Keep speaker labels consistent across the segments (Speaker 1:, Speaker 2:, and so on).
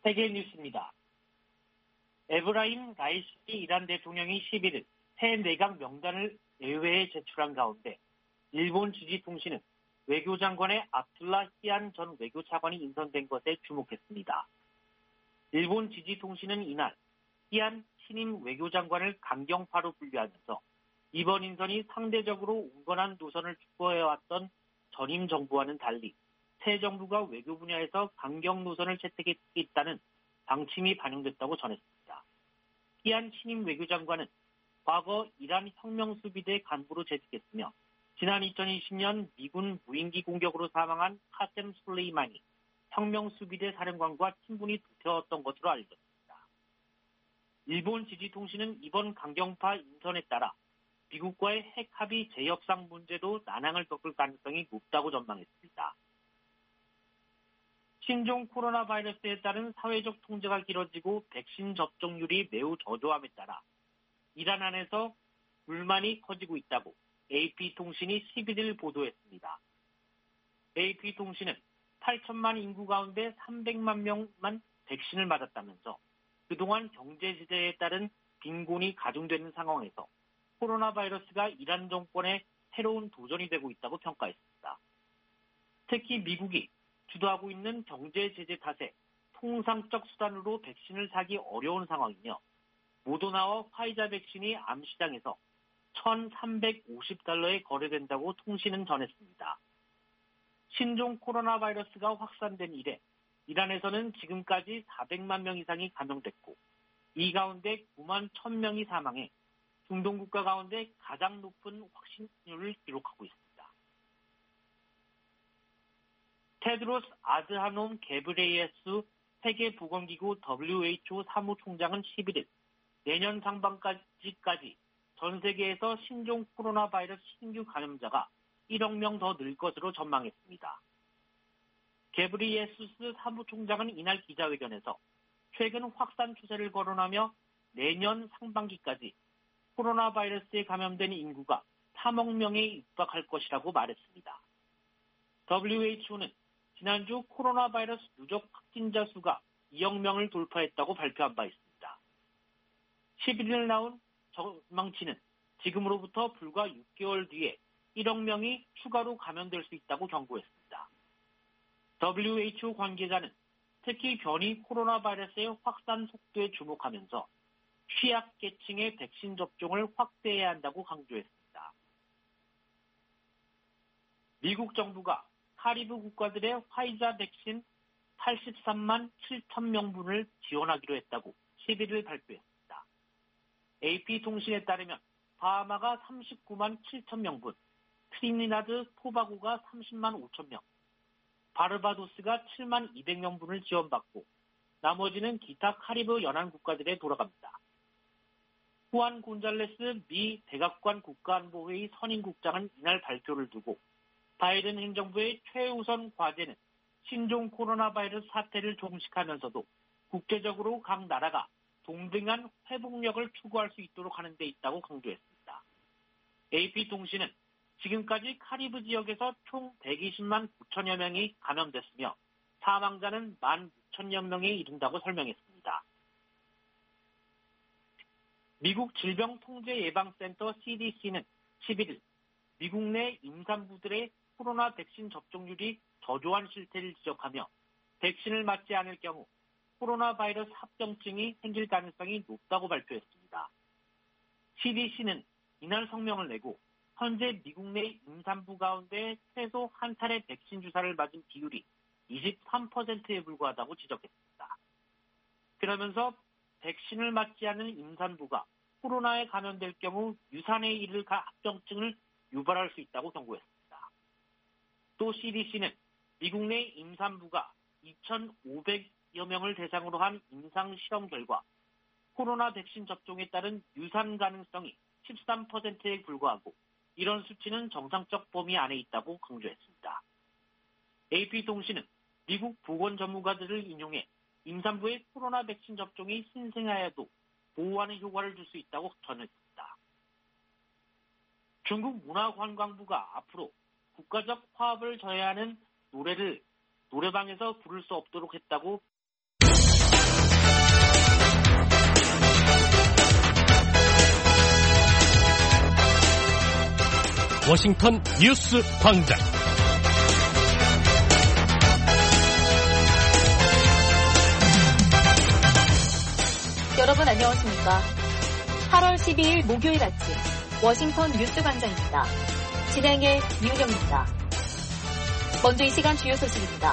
Speaker 1: 세계 뉴스입니다. 에브라임 라이시 이란 대통령이 11일 새 내각 명단을 예외에 제출한 가운데 일본 지지통신은 외교장관의 압둘라 히안 전 외교차관이 인선된 것에 주목했습니다. 일본 지지통신은 이날 히안 신임 외교장관을 강경파로 분류하면서 이번 인선이 상대적으로 온건한 노선을 추구해왔던 전임 정부와는 달리 새 정부가 외교 분야에서 강경 노선을 채택했다는 방침이 반영됐다고 전했습니다. 히안 신임 외교장관은 과거 이란 혁명수비대 간부로 재직했으며 지난 2020년 미군 무인기 공격으로 사망한 카셈 술레이마니 혁명수비대 사령관과 친분이 두터웠던 것으로 알려졌습니다. 일본 지지통신은 이번 강경파 인선에 따라 미국과의 핵 합의 재협상 문제도 난항을 겪을 가능성이 높다고 전망했습니다. 신종 코로나 바이러스에 따른 사회적 통제가 길어지고 백신 접종률이 매우 저조함에 따라 이란 안에서 불만이 커지고 있다고 AP통신이 11일 보도했습니다. AP통신은 8천만 인구 가운데 300만 명만 백신을 맞았다면서 그동안 경제 제재에 따른 빈곤이 가중되는 상황에서 코로나 바이러스가 이란 정권의 새로운 도전이 되고 있다고 평가했습니다. 특히 미국이 주도하고 있는 경제 제재 탓에 통상적 수단으로 백신을 사기 어려운 상황이며 모더나와 화이자 백신이 암시장에서 $1,350에 거래된다고 통신은 전했습니다. 신종 코로나 바이러스가 확산된 이래 이란에서는 지금까지 400만 명 이상이 감염됐고 이 가운데 9만 1,000명이 사망해 중동 국가 가운데 가장 높은 확진율을 기록하고 있습니다. 테드로스 아드하놈 게브레예수 세계보건기구 WHO 사무총장은 11일 내년 상반기까지 전 세계에서 신종 코로나 바이러스 신규 감염자가 1억 명 더 늘 것으로 전망했습니다. 게브리예수스 사무총장은 이날 기자회견에서 최근 확산 추세를 거론하며 내년 상반기까지 코로나 바이러스에 감염된 인구가 3억 명에 육박할 것이라고 말했습니다. WHO는 지난주 코로나 바이러스 누적 확진자 수가 2억 명을 돌파했다고 발표한 바 있습니다. 11일 나온 전망치는 지금으로부터 불과 6개월 뒤에 1억 명이 추가로 감염될 수 있다고 경고했습니다. WHO 관계자는 특히 변이 코로나 바이러스의 확산 속도에 주목하면서 취약계층의 백신 접종을 확대해야 한다고 강조했습니다. 미국 정부가 카리브 국가들의 화이자 백신 83만 7천 명분을 지원하기로 했다고 11일 발표했습니다. AP통신에 따르면 바하마가 39만 7천 명분, 트리니다드 토바고가 30만 5천 명, 바르바도스가 7만 200명분을 지원받고 나머지는 기타 카리브 연안 국가들에 돌아갑니다. 후안 곤잘레스 미 백악관 국가안보회의 선임국장은 이날 발표를 두고 바이든 행정부의 최우선 과제는 신종 코로나 바이러스 사태를 종식하면서도 국제적으로 각 나라가 동등한 회복력을 추구할 수 있도록 하는 데 있다고 강조했습니다. AP통신은 지금까지 카리브 지역에서 총 120만 9천여 명이 감염됐으며 사망자는 1만 6천여 명에 이른다고 설명했습니다. 미국 질병통제예방센터 CDC는 11일 미국 내 임산부들의 코로나 백신 접종률이 저조한 실태를 지적하며 백신을 맞지 않을 경우 코로나 바이러스 합병증이 생길 가능성이 높다고 발표했습니다. CDC는 이날 성명을 내고 현재 미국 내 임산부 가운데 최소 한 차례 백신 주사를 맞은 비율이 23%에 불과하다고 지적했습니다. 그러면서 백신을 맞지 않은 임산부가 코로나에 감염될 경우 유산에 이를 합병증을 유발할 수 있다고 경고했습니다. 또 CDC는 미국 내 임산부가 2,500여 명을 대상으로 한 임상실험 결과 코로나 백신 접종에 따른 유산 가능성이 13%에 불과하고 이런 수치는 정상적 범위 안에 있다고 강조했습니다. AP통신은 미국 보건 전문가들을 인용해 임산부의 코로나 백신 접종이 신생아에도 보호하는 효과를 줄 수 있다고 전했습니다. 중국 문화관광부가 앞으로 국가적 화합을 저해하는 노래를 노래방에서 부를 수 없도록 했다고
Speaker 2: 워싱턴 뉴스 광장.
Speaker 3: 여러분 안녕하십니까? 8월 12일 목요일 아침 워싱턴 뉴스 광장입니다. 진행의 이은영입니다. 먼저 이 시간 주요 소식입니다.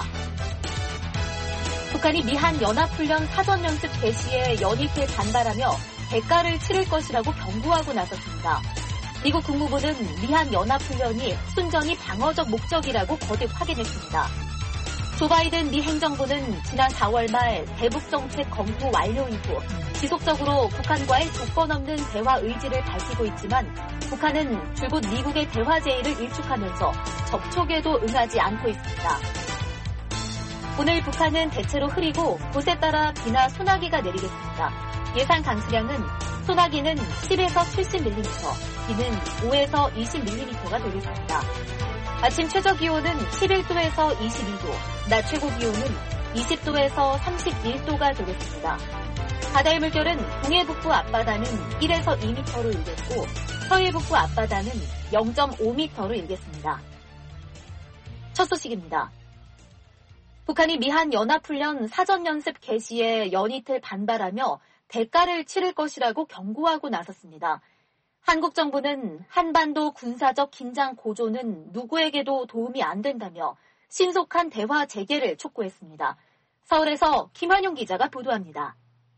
Speaker 3: 북한이 미한 연합훈련 사전연습 개시에 연이틀 반발하며 대가를 치를 것이라고 경고하고 나섰습니다. 미국 국무부는 미한 연합훈련이 순전히 방어적 목적이라고 거듭 확인했습니다. 조 바이든 미 행정부는 지난 4월 말 대북정책 검토 완료 이후 지속적으로 북한과의 조건 없는 대화 의지를 밝히고 있지만 북한은 줄곧 미국의 대화 제의를 일축하면서 접촉에도 응하지 않고 있습니다. 오늘 북한은 대체로 흐리고 곳에 따라 비나 소나기가 내리겠습니다. 예상 강수량은 소나기는 10에서 70mm, 비는 5에서 20mm가 되겠습니다. 아침 최저기온은 11도에서 22도, 낮 최고기온은 20도에서 31도가 되겠습니다. 바다의 물결은 동해 북부 앞바다는 1에서 2m로 일겠고 서해 북부 앞바다는 0.5m로 일겠습니다. 첫 소식입니다. 북한이 미한 연합훈련 사전연습 개시에 연이틀 반발하며 대가를 치를 것이라고 경고하고 나섰습니다. 한국 정부는 한반도 군사적 긴장 고조는 누구에게도 도움이 안 된다며 신속한 대화 재개를 촉구했습니다. 서울에서 김환용 기자가 보도합니다.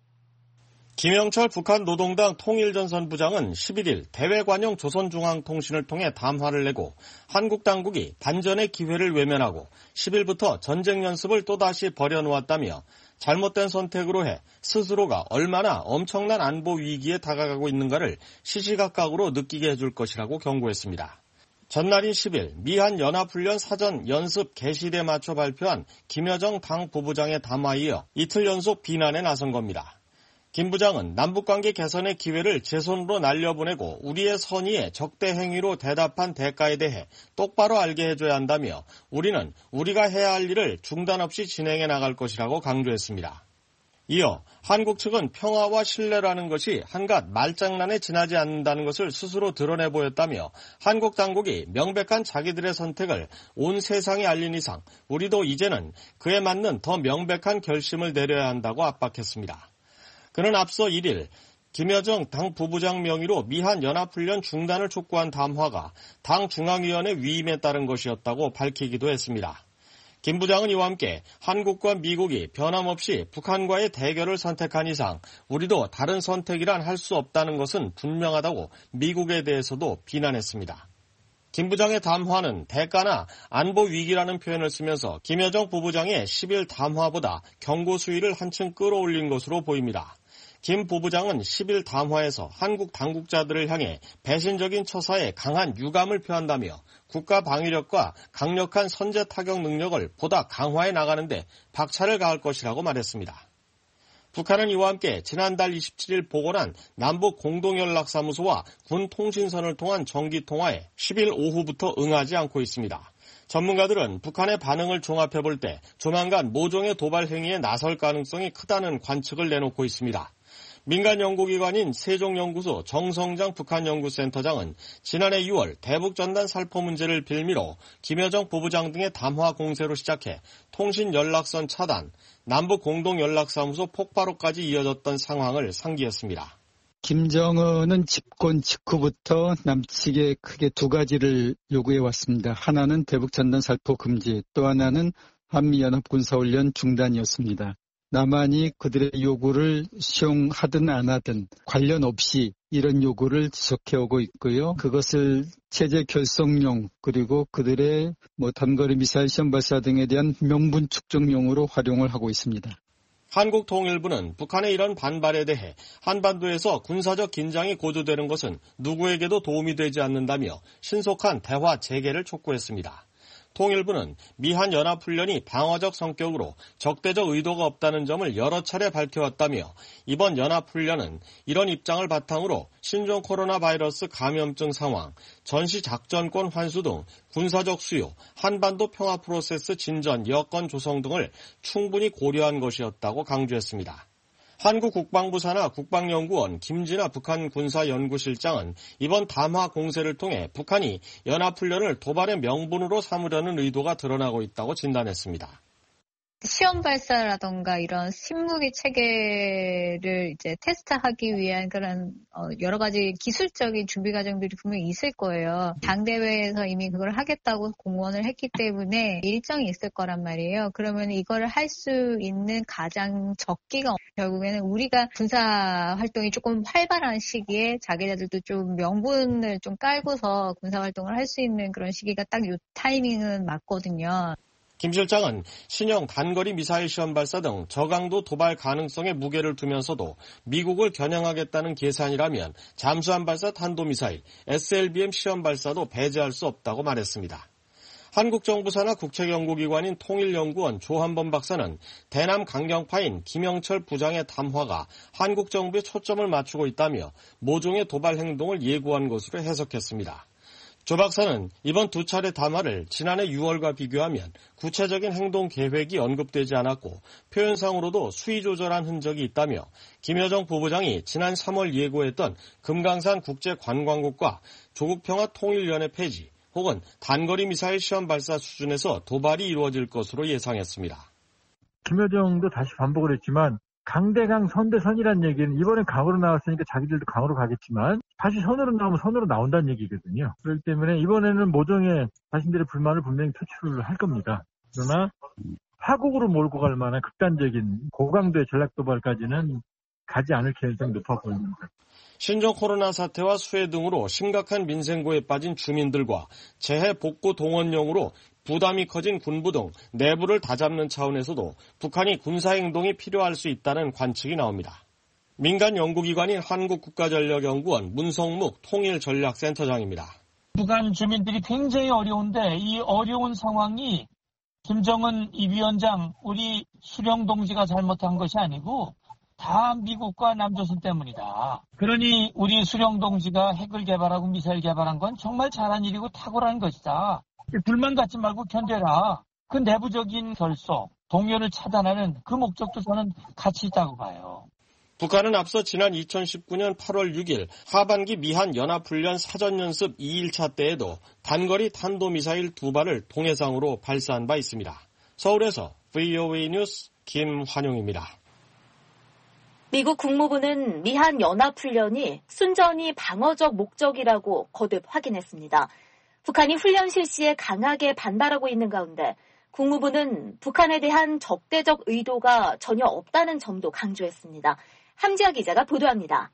Speaker 4: 김영철 북한 노동당 통일전선 부장은 11일 대외관용 조선중앙통신을 통해 담화를 내고 한국 당국이 반전의 기회를 외면하고 10일부터 전쟁 연습을 또다시 벌여놓았다며 잘못된 선택으로 해 스스로가 얼마나 엄청난 안보 위기에 다가가고 있는가를 시시각각으로 느끼게 해줄 것이라고 경고했습니다. 전날인 10일 미한 연합훈련 사전 연습 개시일에 맞춰 발표한 김여정 당 부부장의 담화에 이어 이틀 연속 비난에 나선 겁니다. 김 부장은 남북관계 개선의 기회를 제 손으로 날려보내고 우리의 선의에 적대 행위로 대답한 대가에 대해 똑바로 알게 해줘야 한다며 우리는 우리가 해야 할 일을 중단 없이 진행해 나갈 것이라고 강조했습니다. 이어 한국 측은 평화와 신뢰라는 것이 한갓 말장난에 지나지 않는다는 것을 스스로 드러내 보였다며 한국 당국이 명백한 자기들의 선택을 온 세상에 알린 이상 우리도 이제는 그에 맞는 더 명백한 결심을 내려야 한다고 압박했습니다. 그는 앞서 1일 김여정 당 부부장 명의로 미한 연합훈련 중단을 촉구한 담화가 당 중앙위원회 위임에 따른 것이었다고 밝히기도 했습니다. 김 부장은 이와 함께 한국과 미국이 변함없이 북한과의 대결을 선택한 이상 우리도 다른 선택이란 할 수 없다는 것은 분명하다고 미국에 대해서도 비난했습니다. 김 부장의 담화는 대가나 안보 위기라는 표현을 쓰면서 김여정 부부장의 10일 담화보다 경고 수위를 한층 끌어올린 것으로 보입니다. 김 부부장은 10일 담화에서 한국 당국자들을 향해 배신적인 처사에 강한 유감을 표한다며 국가 방위력과 강력한 선제 타격 능력을 보다 강화해 나가는데 박차를 가할 것이라고 말했습니다. 북한은 이와 함께 지난달 27일 복원한 남북 공동연락사무소와 군 통신선을 통한 정기통화에 10일 오후부터 응하지 않고 있습니다. 전문가들은 북한의 반응을 종합해 볼 때 조만간 모종의 도발 행위에 나설 가능성이 크다는 관측을 내놓고 있습니다. 민간 연구기관인 세종연구소 정성장 북한연구센터장은 지난해 6월 대북전단 살포 문제를 빌미로 김여정 부부장 등의 담화 공세로 시작해 통신연락선 차단, 남북공동연락사무소 폭발로까지 이어졌던 상황을 상기했습니다.
Speaker 5: 김정은은 집권 직후부터 남측에 크게 두 가지를 요구해왔습니다. 하나는 대북전단 살포 금지, 또 하나는 한미연합군사훈련 중단이었습니다. 남한이 그들의 요구를 수용하든 안 하든 관련 없이 이런 요구를 지속해오고 있고요. 그것을 체제 결성용 그리고 그들의 단거리 미사일 시험 발사 등에 대한 명분 축적용으로 활용을 하고 있습니다.
Speaker 4: 한국통일부는 북한의 이런 반발에 대해 한반도에서 군사적 긴장이 고조되는 것은 누구에게도 도움이 되지 않는다며 신속한 대화 재개를 촉구했습니다. 통일부는 미한 연합훈련이 방어적 성격으로 적대적 의도가 없다는 점을 여러 차례 밝혀왔다며 이번 연합훈련은 이런 입장을 바탕으로 신종 코로나 바이러스 감염증 상황, 전시작전권 환수 등 군사적 수요, 한반도 평화 프로세스 진전 여건 조성 등을 충분히 고려한 것이었다고 강조했습니다. 한국 국방부 산하 국방연구원 김진아 북한 군사연구실장은 이번 담화 공세를 통해 북한이 연합훈련을 도발의 명분으로 삼으려는 의도가 드러나고 있다고 진단했습니다.
Speaker 6: 시험 발사라던가 이런 신무기 체계를 이제 테스트하기 위한 그런 여러 가지 기술적인 준비 과정들이 분명히 있을 거예요. 당대회에서 이미 그걸 하겠다고 공언을 했기 때문에 일정이 있을 거란 말이에요. 그러면 이거를 할 수 있는 가장 적기가 결국에는 우리가 군사 활동이 조금 활발한 시기에 자기네들도 좀 명분을 좀 깔고서 군사 활동을 할 수 있는 그런 시기가 딱 이 타이밍은 맞거든요.
Speaker 4: 김 실장은 신형 단거리 미사일 시험 발사 등 저강도 도발 가능성에 무게를 두면서도 미국을 겨냥하겠다는 계산이라면 잠수함 발사 탄도미사일 SLBM 시험 발사도 배제할 수 없다고 말했습니다. 한국 정부 산하 국책연구기관인 통일연구원 조한범 박사는 대남 강경파인 김영철 부장의 담화가 한국 정부에 초점을 맞추고 있다며 모종의 도발 행동을 예고한 것으로 해석했습니다. 조 박사는 이번 두 차례 담화를 지난해 6월과 비교하면 구체적인 행동 계획이 언급되지 않았고 표현상으로도 수위 조절한 흔적이 있다며 김여정 부부장이 지난 3월 예고했던 금강산 국제관광국과 조국평화 통일연회 폐지 혹은 단거리 미사일 시험 발사 수준에서 도발이 이루어질 것으로 예상했습니다.
Speaker 7: 김여정도 다시 반복을 했지만 강대강 선대선이라는 얘기는 이번엔 강으로 나왔으니까 자기들도 강으로 가겠지만 다시 선으로 나오면 선으로 나온다는 얘기거든요. 그렇기 때문에 이번에는 모종의 자신들의 불만을 분명히 표출을 할 겁니다. 그러나 파국으로 몰고 갈 만한 극단적인 고강도의 전략도발까지는 가지 않을 가능성이 높아 보입니다.
Speaker 4: 신종 코로나 사태와 수해 등으로 심각한 민생고에 빠진 주민들과 재해 복구 동원용으로 부담이 커진 군부 등 내부를 다잡는 차원에서도 북한이 군사행동이 필요할 수 있다는 관측이 나옵니다. 민간 연구기관인 한국국가전력연구원 문성묵 통일전략센터장입니다.
Speaker 8: 북한 주민들이 굉장히 어려운데 이 어려운 상황이 김정은 이 위원장 우리 수령 동지가 잘못한 것이 아니고 다 미국과 남조선 때문이다. 그러니 우리 수령 동지가 핵을 개발하고 미사일 개발한 건 정말 잘한 일이고 탁월한 것이다. 불만 갖지 말고 견뎌라. 그 내부적인 결속, 동요를 차단하는 그 목적도 저는 같이 있다고 봐요.
Speaker 4: 북한은 앞서 지난 2019년 8월 6일 하반기 미한 연합훈련 사전연습 2일차 때에도 단거리 탄도미사일 2발을 동해상으로 발사한 바 있습니다. 서울에서 VOA 뉴스 김환용입니다.
Speaker 3: 미국 국무부는 미한 연합훈련이 순전히 방어적 목적이라고 거듭 확인했습니다. 북한이 훈련 실시에 강하게 반발하고 있는 가운데 국무부는 북한에 대한 적대적 의도가 전혀 없다는 점도 강조했습니다. 함지아 기자가 보도합니다.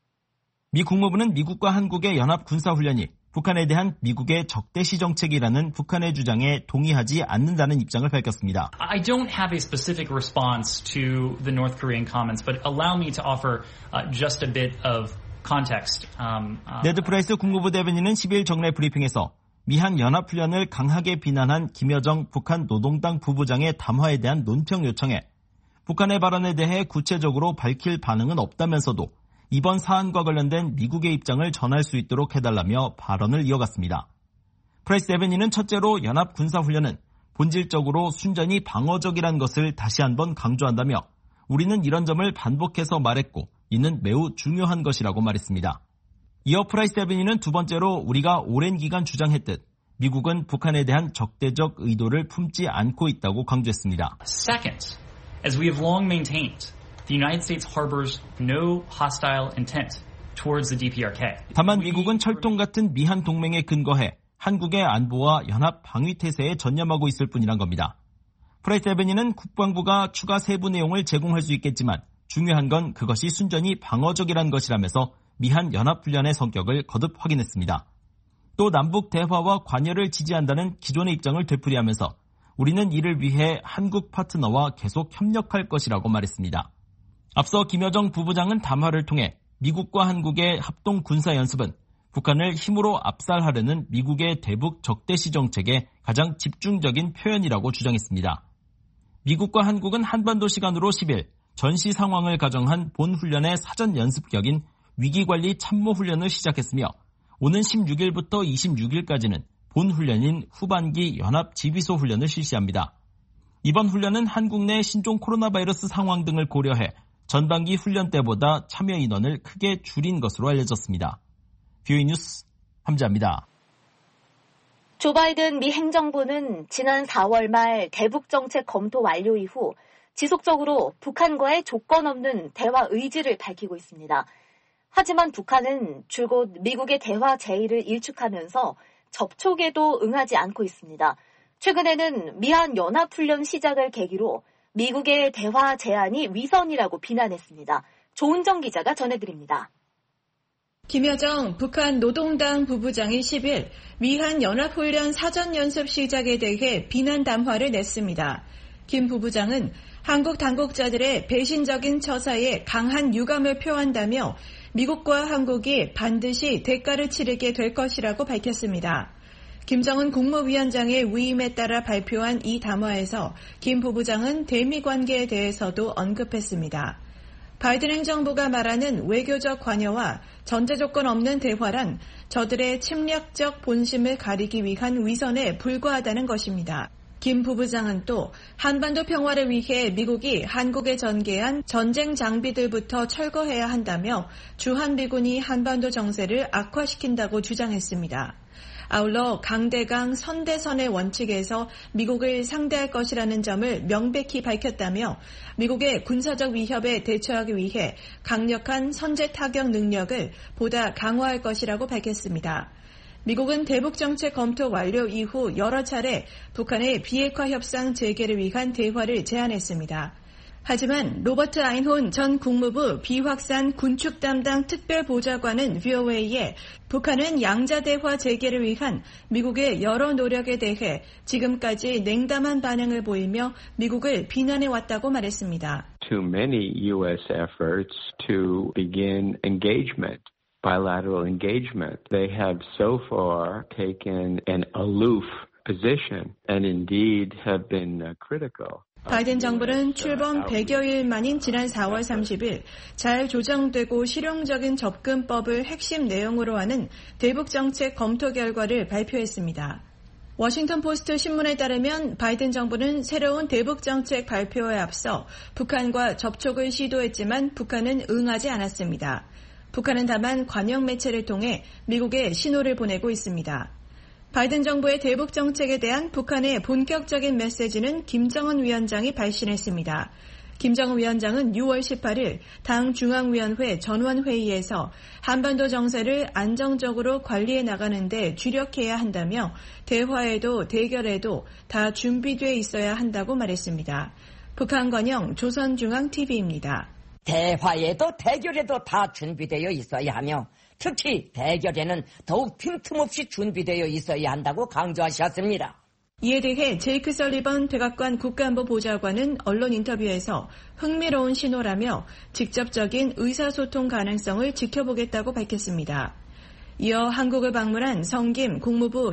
Speaker 9: 미 국무부는 미국과 한국의 연합 군사훈련이 북한에 대한 미국의 적대시 정책이라는 북한의 주장에 동의하지 않는다는 입장을 밝혔습니다.
Speaker 10: I don't have a specific response to the North Korean comments, but allow me to offer just a bit of context.
Speaker 9: 네드 프라이스 국무부 대변인은 10일 정례 브리핑에서 미한 연합훈련을 강하게 비난한 김여정 북한 노동당 부부장의 담화에 대한 논평 요청에 북한의 발언에 대해 구체적으로 밝힐 반응은 없다면서도 이번 사안과 관련된 미국의 입장을 전할 수 있도록 해달라며 발언을 이어갔습니다. 프라이스 대변인은 첫째로 연합 군사훈련은 본질적으로 순전히 방어적이라는 것을 다시 한번 강조한다며 우리는 이런 점을 반복해서 말했고 이는 매우 중요한 것이라고 말했습니다. 이어 프라이스 대변인은 두 번째로 우리가 오랜 기간 주장했듯 미국은 북한에 대한 적대적 의도를 품지 않고 있다고 강조했습니다.
Speaker 10: Second, as we have long maintained, the United States harbors no hostile intent towards the DPRK.
Speaker 9: 다만 미국은 철동 같은 미한 동맹에 근거해 한국의 안보와 연합 방위 태세에 전념하고 있을 뿐이란 겁니다. 프라이스 대변인은 국방부가 추가 세부 내용을 제공할 수 있겠지만 중요한 건 그것이 순전히 방어적이란 것이라면서 미한 연합훈련의 성격을 거듭 확인했습니다. 또 남북 대화와 관여를 지지한다는 기존의 입장을 되풀이하면서 우리는 이를 위해 한국 파트너와 계속 협력할 것이라고 말했습니다. 앞서 김여정 부부장은 담화를 통해 미국과 한국의 합동 군사연습은 북한을 힘으로 압살하려는 미국의 대북 적대시 정책의 가장 집중적인 표현이라고 주장했습니다. 미국과 한국은 한반도 시간으로 10일 전시 상황을 가정한 본훈련의 사전 연습격인 위기관리 참모훈련을 시작했으며 오는 16일부터 26일까지는 본훈련인 후반기 연합지휘소 훈련을 실시합니다. 이번 훈련은 한국 내 신종 코로나 바이러스 상황 등을 고려해 전반기 훈련 때보다 참여 인원을 크게 줄인 것으로 알려졌습니다. 뷰이 뉴스 함자입니다.
Speaker 3: 조 바이든 미 행정부는 지난 4월 말 대북 정책 검토 완료 이후 지속적으로 북한과의 조건 없는 대화 의지를 밝히고 있습니다. 하지만 북한은 줄곧 미국의 대화 제의를 일축하면서 접촉에도 응하지 않고 있습니다. 최근에는 미한 연합훈련 시작을 계기로 미국의 대화 제안이 위선이라고 비난했습니다. 조은정 기자가 전해드립니다.
Speaker 11: 김여정 북한 노동당 부부장이 10일 미한 연합훈련 사전연습 시작에 대해 비난 담화를 냈습니다. 김 부부장은 한국 당국자들의 배신적인 처사에 강한 유감을 표한다며 미국과 한국이 반드시 대가를 치르게 될 것이라고 밝혔습니다. 김정은 국무위원장의 위임에 따라 발표한 이 담화에서 김 부부장은 대미 관계에 대해서도 언급했습니다. 바이든 행정부가 말하는 외교적 관여와 전제 조건 없는 대화란 저들의 침략적 본심을 가리기 위한 위선에 불과하다는 것입니다. 김 부부장은 또 한반도 평화를 위해 미국이 한국에 전개한 전쟁 장비들부터 철거해야 한다며 주한미군이 한반도 정세를 악화시킨다고 주장했습니다. 아울러 강대강 선대선의 원칙에서 미국을 상대할 것이라는 점을 명백히 밝혔다며 미국의 군사적 위협에 대처하기 위해 강력한 선제 타격 능력을 보다 강화할 것이라고 밝혔습니다. 미국은 대북정책 검토 완료 이후 여러 차례 북한의 비핵화 협상 재개를 위한 대화를 제안했습니다. 하지만 로버트 아인혼 전 국무부 비확산 군축 담당 특별보좌관은 VOA에 북한은 양자대화 재개를 위한 미국의 여러 노력에 대해 지금까지 냉담한 반응을 보이며 미국을 비난해왔다고 말했습니다.
Speaker 12: Too many U.S. efforts to begin engagement. Bilateral engagement. They have so far taken an aloof position and indeed have been critical.
Speaker 11: 바이든 정부는 출범 100여일 만인 지난 4월 30일 잘 조정되고 실용적인 접근법을 핵심 내용으로 하는 대북정책 검토 결과를 발표했습니다. 워싱턴 포스트 신문에 따르면 바이든 정부는 새로운 대북정책 발표에 앞서 북한과 접촉을 시도했지만 북한은 응하지 않았습니다. 북한은 다만 관영 매체를 통해 미국에 신호를 보내고 있습니다. 바이든 정부의 대북 정책에 대한 북한의 본격적인 메시지는 김정은 위원장이 발신했습니다. 김정은 위원장은 6월 18일 당 중앙위원회 전원회의에서 한반도 정세를 안정적으로 관리해 나가는 데 주력해야 한다며 대화에도 대결에도 다 준비돼 있어야 한다고 말했습니다. 북한 관영 조선중앙TV입니다.
Speaker 13: 대화에도 대결에도 다 준비되어 있어야 하며 특히 대결에는 더욱 틈틈없이 준비되어 있어야 한다고 강조하셨습니다.
Speaker 11: 이에 대해 제이크 설리번 백악관 국가안보 보좌관은 언론 인터뷰에서 흥미로운 신호라며 직접적인 의사소통 가능성을 지켜보겠다고 밝혔습니다. 이어 한국을 방문한 성김 국무부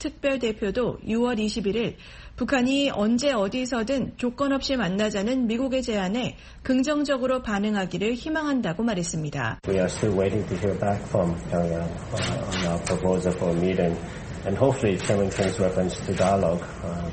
Speaker 11: 대북특별대표도 6월 21일 북한이 언제 어디서든 조건 없이 만나자는 미국의 제안에 긍정적으로 반응하기를 희망한다고 말했습니다.
Speaker 14: We are still waiting to hear back from Pyongyang on our proposal for a meeting, and hopefully Chairman Kim's reference to dialogue.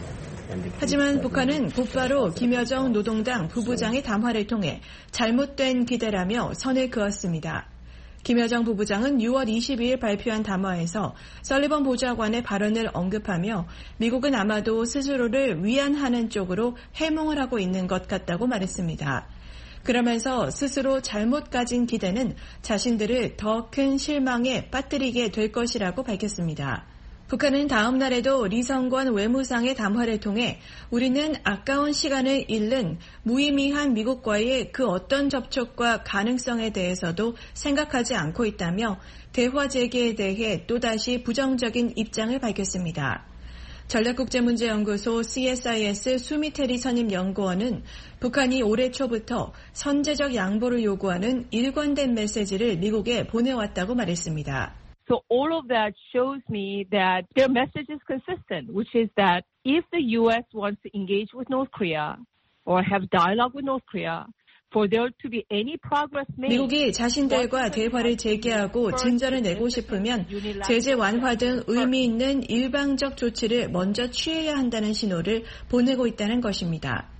Speaker 11: 하지만 북한은 곧바로 김여정 노동당 부부장의 담화를 통해 잘못된 기대라며 선을 그었습니다. 김여정 부부장은 6월 22일 발표한 담화에서 설리번 보좌관의 발언을 언급하며 미국은 아마도 스스로를 위안하는 쪽으로 해몽을 하고 있는 것 같다고 말했습니다. 그러면서 스스로 잘못 가진 기대는 자신들을 더 큰 실망에 빠뜨리게 될 것이라고 밝혔습니다. 북한은 다음 날에도 리성권 외무상의 담화를 통해 우리는 아까운 시간을 잃는 무의미한 미국과의 그 어떤 접촉과 가능성에 대해서도 생각하지 않고 있다며 대화 재개에 대해 또다시 부정적인 입장을 밝혔습니다. 전략국제문제연구소 CSIS 수미테리 선임 연구원은 북한이 올해 초부터 선제적 양보를 요구하는 일관된 메시지를 미국에 보내왔다고 말했습니다.
Speaker 15: So all of that shows me that their message is consistent, which is that if the U.S. wants to engage with North Korea or have dialogue with North Korea, for there to be any progress made,
Speaker 11: 미국이 자신들과 대화를 재개하고 진전을 내고 싶으면 제재 완화 등 의미 있는 일방적 조치를 먼저 취해야 한다는 신호를 보내고 있다는 것입니다.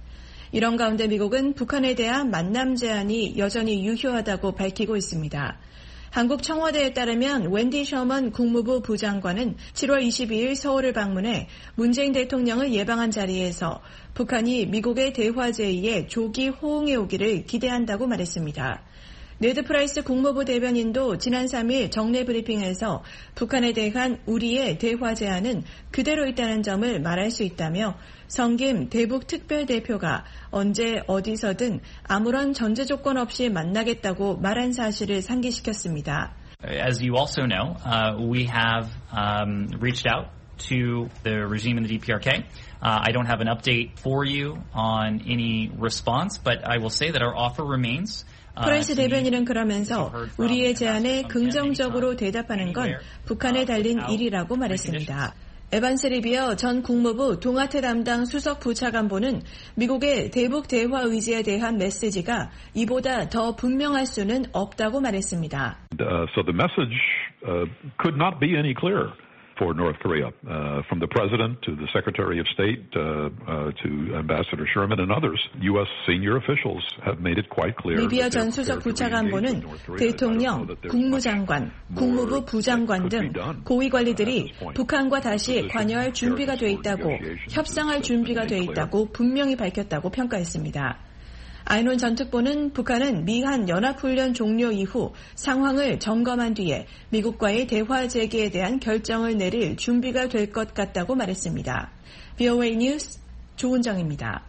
Speaker 11: 이런 가운데 미국은 북한에 대한 만남 제한이 여전히 유효하다고 밝히고 있습니다. 한국 청와대에 따르면 웬디 셔먼 국무부 부장관은 7월 22일 서울을 방문해 문재인 대통령을 예방한 자리에서 북한이 미국의 대화 제의에 조기 호응해 오기를 기대한다고 말했습니다. 네드 프라이스 국무부 대변인도 지난 3일 정례 브리핑에서 북한에 대한 우리의 대화 제안은 그대로 있다는 점을 말할 수 있다며 성김 대북 특별대표가 언제 어디서든 아무런 전제 조건 없이 만나겠다고 말한 사실을 상기시켰습니다.
Speaker 10: As you also know, we have reached out to the regime in the DPRK. I don't have an update for you on any response, but I will say that our offer remains.
Speaker 11: 프라이스 대변인은 그러면서 우리의 제안에 긍정적으로 대답하는 건 북한에 달린 일이라고 말했습니다. 에반스 리비어 전 국무부 동아태 담당 수석 부차관보는 미국의 대북 대화 의지에 대한 메시지가 이보다 더 분명할 수는 없다고 말했습니다.
Speaker 16: So the message could not be any clearer for North Korea, from the President to the Secretary of State to Ambassador Sherman and others. U.S. senior officials have made it quite clear.
Speaker 11: 리비아 전 수석 부차관보는 대통령, 국무장관, 국무부 부장관 등 고위 관리들이 북한과 다시 관여할 준비가 돼 있다고, 협상할 준비가 돼 있다고 분명히 밝혔다고 평가했습니다. 아이논 전 특보는 북한은 미한 연합훈련 종료 이후 상황을 점검한 뒤에 미국과의 대화 재개에 대한 결정을 내릴 준비가 될 것 같다고 말했습니다. VOA 뉴스 조은정입니다.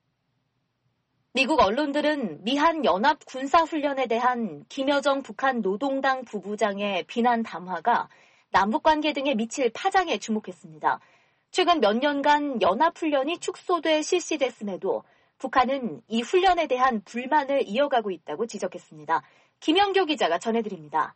Speaker 3: 미국 언론들은 미한 연합 군사훈련에 대한 김여정 북한 노동당 부부장의 비난 담화가 남북관계 등에 미칠 파장에 주목했습니다. 최근 몇 년간 연합훈련이 축소돼 실시됐음에도 북한은 이 훈련에 대한 불만을 이어가고 있다고 지적했습니다. 김영교 기자가 전해드립니다.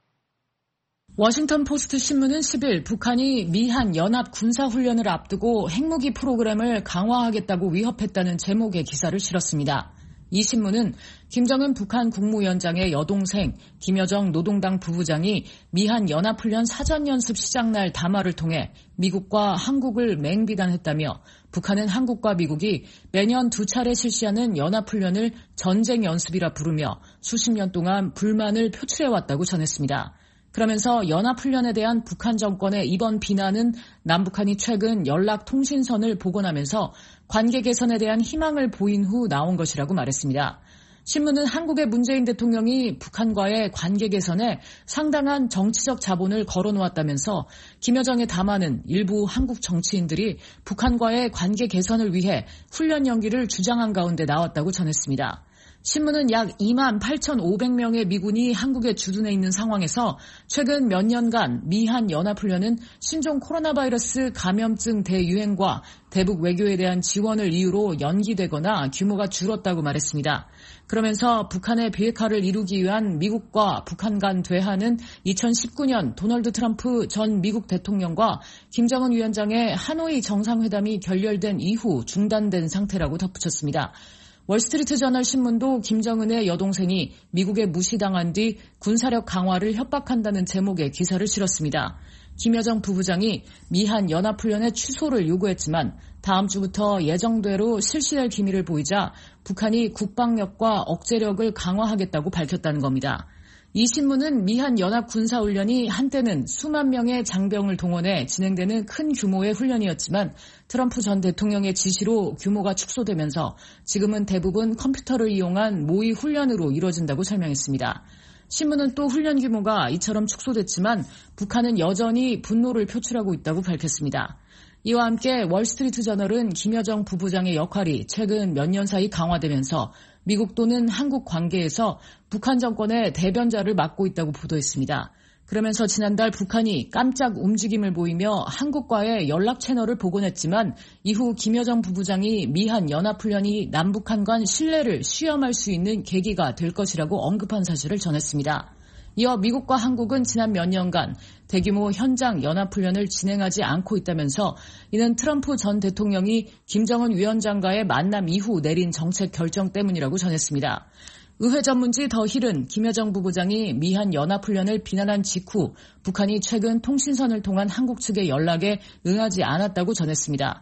Speaker 17: 워싱턴 포스트 신문은 10일 북한이 미한 연합 군사훈련을 앞두고 핵무기 프로그램을 강화하겠다고 위협했다는 제목의 기사를 실었습니다. 이 신문은 김정은 북한 국무위원장의 여동생 김여정 노동당 부부장이 미한 연합훈련 사전연습 시작날 담화를 통해 미국과 한국을 맹비난했다며 북한은 한국과 미국이 매년 2차례 실시하는 연합훈련을 전쟁연습이라 부르며 수십 년 동안 불만을 표출해왔다고 전했습니다. 그러면서 연합훈련에 대한 북한 정권의 이번 비난은 남북한이 최근 연락통신선을 복원하면서 관계 개선에 대한 희망을 보인 후 나온 것이라고 말했습니다. 신문은 한국의 문재인 대통령이 북한과의 관계 개선에 상당한 정치적 자본을 걸어놓았다면서 김여정의 담화는 일부 한국 정치인들이 북한과의 관계 개선을 위해 훈련 연기를 주장한 가운데 나왔다고 전했습니다. 신문은 약 2만 8,500명의 미군이 한국에 주둔해 있는 상황에서 최근 몇 년간 미한 연합훈련은 신종 코로나 바이러스 감염증 대유행과 대북 외교에 대한 지원을 이유로 연기되거나 규모가 줄었다고 말했습니다. 그러면서 북한의 비핵화를 이루기 위한 미국과 북한 간 대화는 2019년 도널드 트럼프 전 미국 대통령과 김정은 위원장의 하노이 정상회담이 결렬된 이후 중단된 상태라고 덧붙였습니다. 월스트리트 저널 신문도 김정은의 여동생이 미국에 무시당한 뒤 군사력 강화를 협박한다는 제목의 기사를 실었습니다. 김여정 부부장이 미한 연합훈련의 취소를 요구했지만 다음 주부터 예정대로 실시될 기미를 보이자 북한이 국방력과 억제력을 강화하겠다고 밝혔다는 겁니다. 이 신문은 미한 연합 군사훈련이 한때는 수만 명의 장병을 동원해 진행되는 큰 규모의 훈련이었지만 트럼프 전 대통령의 지시로 규모가 축소되면서 지금은 대부분 컴퓨터를 이용한 모의 훈련으로 이루어진다고 설명했습니다. 신문은 또 훈련 규모가 이처럼 축소됐지만 북한은 여전히 분노를 표출하고 있다고 밝혔습니다. 이와 함께 월스트리트 저널은 김여정 부부장의 역할이 최근 몇 년 사이 강화되면서 미국 또는 한국 관계에서 북한 정권의 대변자를 맡고 있다고 보도했습니다. 그러면서 지난달 북한이 깜짝 움직임을 보이며 한국과의 연락 채널을 복원했지만 이후 김여정 부부장이 미한 연합훈련이 남북한 간 신뢰를 시험할 수 있는 계기가 될 것이라고 언급한 사실을 전했습니다. 이어 미국과 한국은 지난 몇 년간 대규모 현장 연합훈련을 진행하지 않고 있다면서 이는 트럼프 전 대통령이 김정은 위원장과의 만남 이후 내린 정책 결정 때문이라고 전했습니다. 의회 전문지 더 힐은 김여정 부부장이 미한 연합훈련을 비난한 직후 북한이 최근 통신선을 통한 한국 측의 연락에 응하지 않았다고 전했습니다.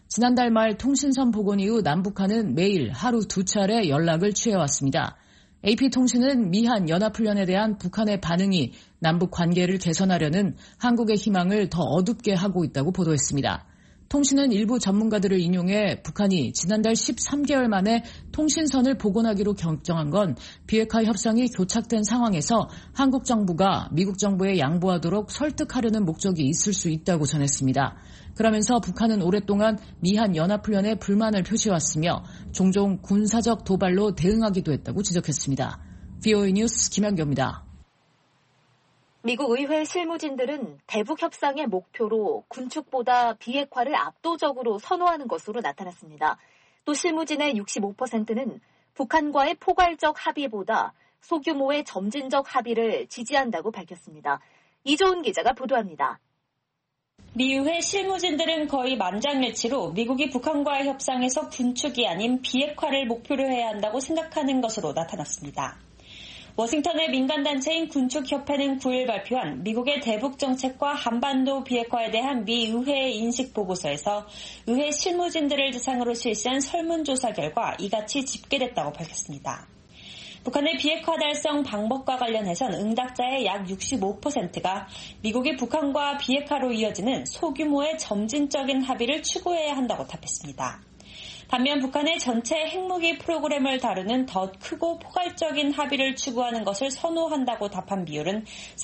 Speaker 17: 지난달 말 통신선 복원 이후 남북한은 매일 하루 2차례 연락을 취해왔습니다. AP통신은 미한 연합훈련에 대한 북한의 반응이 남북 관계를 개선하려는 한국의 희망을 더 어둡게 하고 있다고 보도했습니다. 통신은 일부 전문가들을 인용해 북한이 지난달 13개월 만에 통신선을 복원하기로 결정한 건 비핵화 협상이 교착된 상황에서 한국 정부가 미국 정부에 양보하도록 설득하려는 목적이 있을 수 있다고 전했습니다. 그러면서 북한은 오랫동안 미한 연합훈련에 불만을 표시해왔으며 종종 군사적 도발로 대응하기도 했다고 지적했습니다. VOA 뉴스 김현경입니다.
Speaker 3: 미국 의회 실무진들은 대북 협상의 목표로 군축보다 비핵화를 압도적으로 선호하는 것으로 나타났습니다. 또 실무진의 65%는 북한과의 포괄적 합의보다 소규모의 점진적 합의를 지지한다고 밝혔습니다. 이조은 기자가 보도합니다.
Speaker 18: 미 의회 실무진들은 거의 만장일치로 미국이 북한과의 협상에서 군축이 아닌 비핵화를 목표로 해야 한다고 생각하는 것으로 나타났습니다. 워싱턴의 민간단체인 군축협회는 9일 발표한 미국의 대북 정책과 한반도 비핵화에 대한 미 의회의 인식 보고서에서 의회 실무진들을 대상으로 실시한 설문조사 결과 이같이 집계됐다고 밝혔습니다. 북한의 비핵화 달성 방법과 관련해선 응답자의 약 65%가 미국이 북한과 비핵화로 이어지는 소규모의 점진적인 합의를 추구해야 한다고 답했습니다. 반면 북한의 전체 핵무기 프로그램을 다루는 더 크고 포괄적인 합의를 추구하는 것을 선호한다고 답한 비율은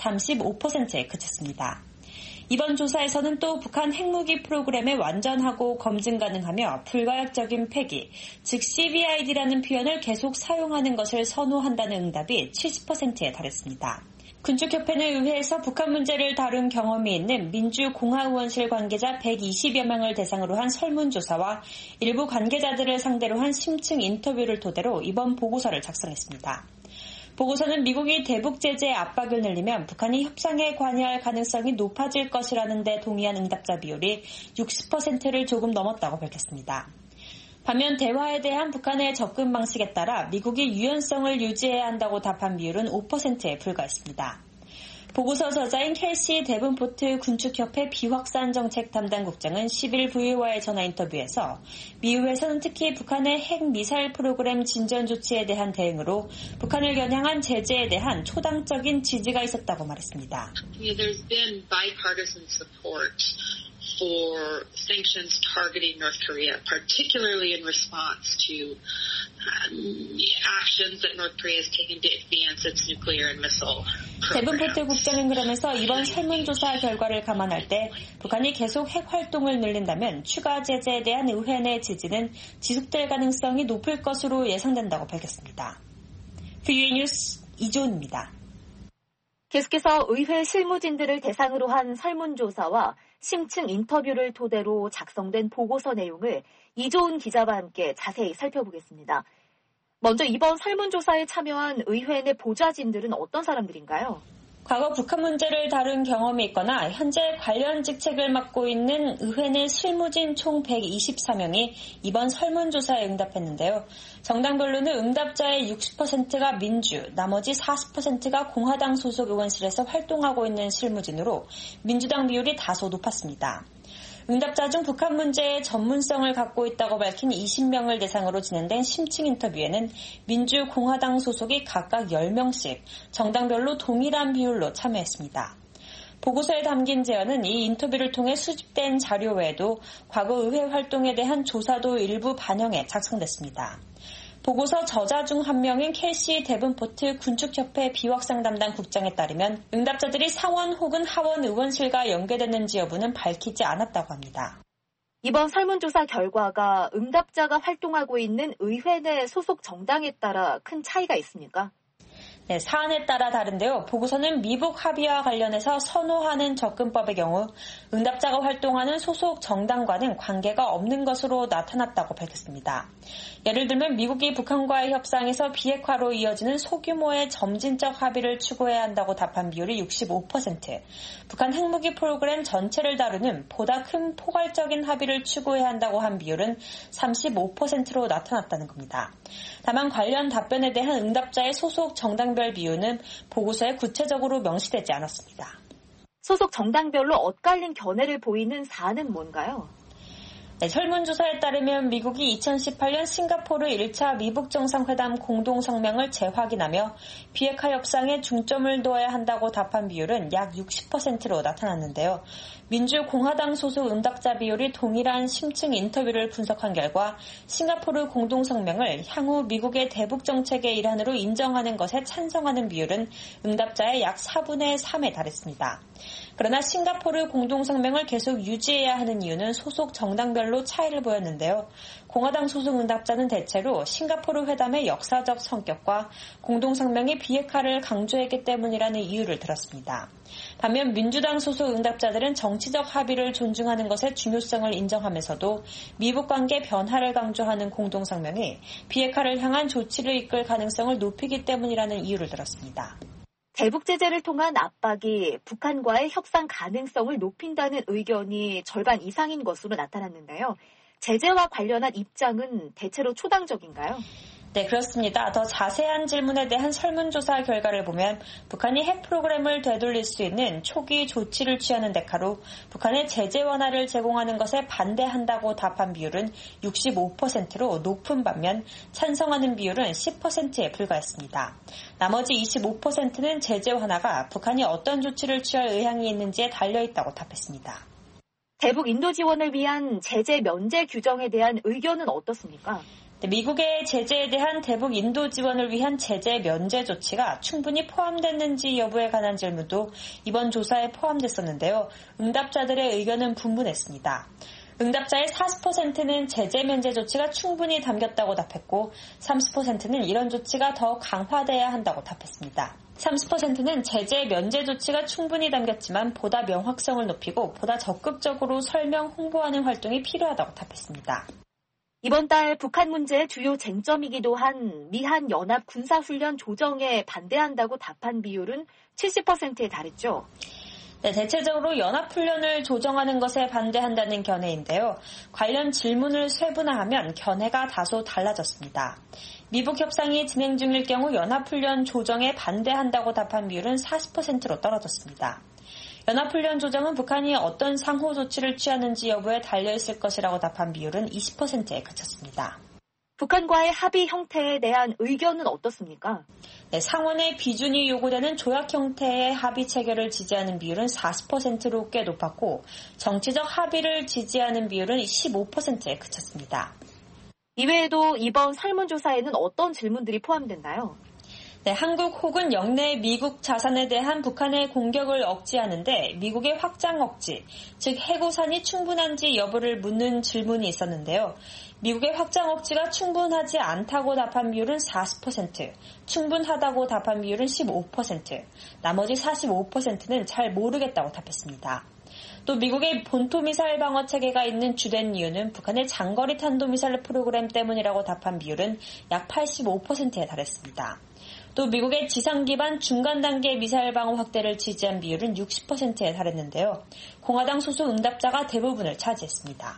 Speaker 18: 35%에 그쳤습니다. 이번 조사에서는 또 북한 핵무기 프로그램의 완전하고 검증 가능하며 불가역적인 폐기, 즉 CVID라는 표현을 계속 사용하는 것을 선호한다는 응답이 70%에 달했습니다. 군축협회는 의회에서 북한 문제를 다룬 경험이 있는 민주공화의원실 관계자 120여 명을 대상으로 한 설문조사와 일부 관계자들을 상대로 한 심층 인터뷰를 토대로 이번 보고서를 작성했습니다. 보고서는 미국이 대북 제재 압박을 늘리면 북한이 협상에 관여할 가능성이 높아질 것이라는 데 동의한 응답자 비율이 60%를 조금 넘었다고 밝혔습니다. 반면 대화에 대한 북한의 접근 방식에 따라 미국이 유연성을 유지해야 한다고 답한 비율은 5%에 불과했습니다. 보고서 저자인 켈시 데븐포트 군축협회 비확산 정책 담당국장은 10일 VOA의 전화 인터뷰에서 미 의회에서는 특히 북한의 핵 미사일 프로그램 진전 조치에 대한 대응으로 북한을 겨냥한 제재에 대한 초당적인 지지가 있었다고 말했습니다.
Speaker 19: There's been bipartisan support for sanctions targeting North Korea, particularly in response to actions that North Korea has taken to advance its nuclear and missile program.
Speaker 18: 데븐포트 국장은 그러면서 이번 설문조사 결과를 감안할 때 북한이 계속 핵 활동을 늘린다면 추가 제재에 대한 의회 내 지지는 지속될 가능성이 높을 것으로 예상된다고 밝혔습니다. VOA 뉴스 이조은입니다.
Speaker 3: 계속해서 의회 실무진들을 대상으로 한 설문조사와 심층 인터뷰를 토대로 작성된 보고서 내용을 이조은 기자와 함께 자세히 살펴보겠습니다. 먼저 이번 설문조사에 참여한 의회 내 보좌진들은 어떤 사람들인가요?
Speaker 18: 과거 북한 문제를 다룬 경험이 있거나 현재 관련 직책을 맡고 있는 의회 내 실무진 총 124명이 이번 설문조사에 응답했는데요. 정당별로는 응답자의 60%가 민주, 나머지 40%가 공화당 소속 의원실에서 활동하고 있는 실무진으로 민주당 비율이 다소 높았습니다. 응답자 중 북한 문제에 전문성을 갖고 있다고 밝힌 20명을 대상으로 진행된 심층 인터뷰에는 민주, 공화당 소속이 각각 10명씩 정당별로 동일한 비율로 참여했습니다. 보고서에 담긴 제안은 이 인터뷰를 통해 수집된 자료 외에도 과거 의회 활동에 대한 조사도 일부 반영해 작성됐습니다. 보고서 저자 중 한 명인 켈시 데븐포트 군축협회 비확산 담당 국장에 따르면 응답자들이 상원 혹은 하원 의원실과 연계됐는지 여부는 밝히지 않았다고 합니다.
Speaker 3: 이번 설문조사 결과가 응답자가 활동하고 있는 의회 내 소속 정당에 따라 큰 차이가 있습니까?
Speaker 18: 네, 사안에 따라 다른데요. 보고서는 미북 합의와 관련해서 선호하는 접근법의 경우 응답자가 활동하는 소속 정당과는 관계가 없는 것으로 나타났다고 밝혔습니다. 예를 들면 미국이 북한과의 협상에서 비핵화로 이어지는 소규모의 점진적 합의를 추구해야 한다고 답한 비율이 65%, 북한 핵무기 프로그램 전체를 다루는 보다 큰 포괄적인 합의를 추구해야 한다고 한 비율은 35%로 나타났다는 겁니다. 다만 관련 답변에 대한 응답자의 소속 정당별 비율은 보고서에 구체적으로 명시되지 않았습니다.
Speaker 3: 소속 정당별로 엇갈린 견해를 보이는 사안은 뭔가요?
Speaker 18: 네, 설문조사에 따르면 미국이 2018년 싱가포르 1차 미북 정상회담 공동성명을 재확인하며 비핵화 협상에 중점을 둬야 한다고 답한 비율은 약 60%로 나타났는데요. 민주공화당 소속 응답자 비율이 동일한 심층 인터뷰를 분석한 결과 싱가포르 공동성명을 향후 미국의 대북 정책의 일환으로 인정하는 것에 찬성하는 비율은 응답자의 약 4분의 3에 달했습니다. 그러나 싱가포르 공동성명을 계속 유지해야 하는 이유는 소속 정당별로 차이를 보였는데요. 공화당 소속 응답자는 대체로 싱가포르 회담의 역사적 성격과 공동성명의 비핵화를 강조했기 때문이라는 이유를 들었습니다. 반면 민주당 소속 응답자들은 정치적 합의를 존중하는 것의 중요성을 인정하면서도 미북 관계 변화를 강조하는 공동성명이 비핵화를 향한 조치를 이끌 가능성을 높이기 때문이라는 이유를 들었습니다.
Speaker 3: 대북 제재를 통한 압박이 북한과의 협상 가능성을 높인다는 의견이 절반 이상인 것으로 나타났는데요. 제재와 관련한 입장은 대체로 초당적인가요?
Speaker 18: 네, 그렇습니다. 더 자세한 질문에 대한 설문조사 결과를 보면 북한이 핵 프로그램을 되돌릴 수 있는 초기 조치를 취하는 대가로 북한의 제재 완화를 제공하는 것에 반대한다고 답한 비율은 65%로 높은 반면 찬성하는 비율은 10%에 불과했습니다. 나머지 25%는 제재 완화가 북한이 어떤 조치를 취할 의향이 있는지에 달려있다고 답했습니다.
Speaker 3: 대북 인도 지원을 위한 제재 면제 규정에 대한 의견은 어떻습니까?
Speaker 18: 미국의 제재에 대한 대북 인도 지원을 위한 제재 면제 조치가 충분히 포함됐는지 여부에 관한 질문도 이번 조사에 포함됐었는데요. 응답자들의 의견은 분분했습니다. 응답자의 40%는 제재 면제 조치가 충분히 담겼다고 답했고 30%는 이런 조치가 더 강화돼야 한다고 답했습니다. 30%는 제재 면제 조치가 충분히 담겼지만 보다 명확성을 높이고 보다 적극적으로 설명, 홍보하는 활동이 필요하다고 답했습니다.
Speaker 3: 이번 달 북한 문제의 주요 쟁점이기도 한 미한 연합 군사훈련 조정에 반대한다고 답한 비율은 70%에 달했죠.
Speaker 18: 네, 대체적으로 연합훈련을 조정하는 것에 반대한다는 견해인데요. 관련 질문을 세분화하면 견해가 다소 달라졌습니다. 미북 협상이 진행 중일 경우 연합훈련 조정에 반대한다고 답한 비율은 40%로 떨어졌습니다. 연합훈련 조정은 북한이 어떤 상호 조치를 취하는지 여부에 달려있을 것이라고 답한 비율은 20%에 그쳤습니다.
Speaker 3: 북한과의 합의 형태에 대한 의견은 어떻습니까?
Speaker 18: 네, 상원의 비준이 요구되는 조약 형태의 합의 체결을 지지하는 비율은 40%로 꽤 높았고 정치적 합의를 지지하는 비율은 15%에 그쳤습니다.
Speaker 3: 이외에도 이번 설문조사에는 어떤 질문들이 포함됐나요?
Speaker 18: 네, 한국 혹은 영내 미국 자산에 대한 북한의 공격을 억제하는데 미국의 확장 억지, 즉 해고산이 충분한지 여부를 묻는 질문이 있었는데요. 미국의 확장 억지가 충분하지 않다고 답한 비율은 40%, 충분하다고 답한 비율은 15%, 나머지 45%는 잘 모르겠다고 답했습니다. 또 미국의 본토미사일 방어 체계가 있는 주된 이유는 북한의 장거리 탄도미사일 프로그램 때문이라고 답한 비율은 약 85%에 달했습니다. 또 미국의 지상 기반 중간 단계 미사일 방어 확대를 지지한 비율은 60%에 달했는데요. 공화당 소속 응답자가 대부분을 차지했습니다.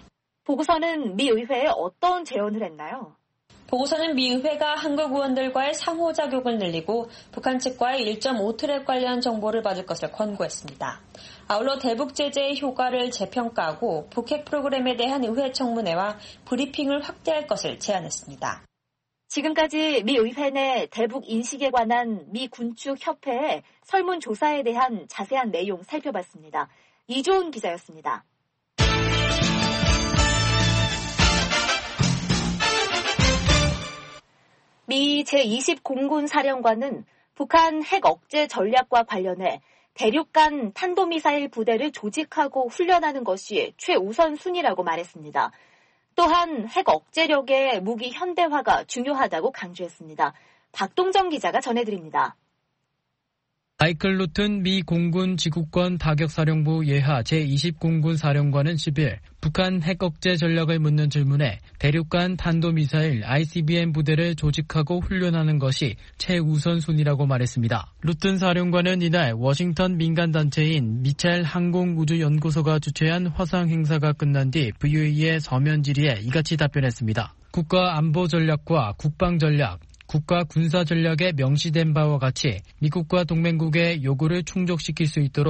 Speaker 3: 보고서는 미 의회에 어떤 제언을 했나요?
Speaker 18: 보고서는 미 의회가 한국 의원들과의 상호작용을 늘리고 북한 측과의 1.5트랙 관련 정보를 받을 것을 권고했습니다. 아울러 대북 제재의 효과를 재평가하고 북핵 프로그램에 대한 의회 청문회와 브리핑을 확대할 것을 제안했습니다.
Speaker 3: 지금까지 미 의회 내 대북 인식에 관한 미 군축 협회의 설문조사에 대한 자세한 내용 살펴봤습니다. 이조은 기자였습니다. 미 제20공군 사령관은 북한 핵 억제 전략과 관련해 대륙간 탄도미사일 부대를 조직하고 훈련하는 것이 최우선 순위라고 말했습니다. 또한 핵 억제력의 무기 현대화가 중요하다고 강조했습니다. 박동정 기자가 전해드립니다.
Speaker 20: 마이클 루튼 미 공군 지구권 타격사령부 예하 제20공군 사령관은 10일 북한 핵 억제 전략을 묻는 질문에 대륙간 탄도미사일 ICBM 부대를 조직하고 훈련하는 것이 최우선순위라고 말했습니다. 루튼 사령관은 이날 워싱턴 민간단체인 미첼 항공우주연구소가 주최한 화상 행사가 끝난 뒤 VOA의 서면 질의에 이같이 답변했습니다. 국가 안보 전략과 국방 전략, 국가 군사 전략에 명시된 바와 같이 미국과 동맹국의 요구를 충족시킬 수 있도록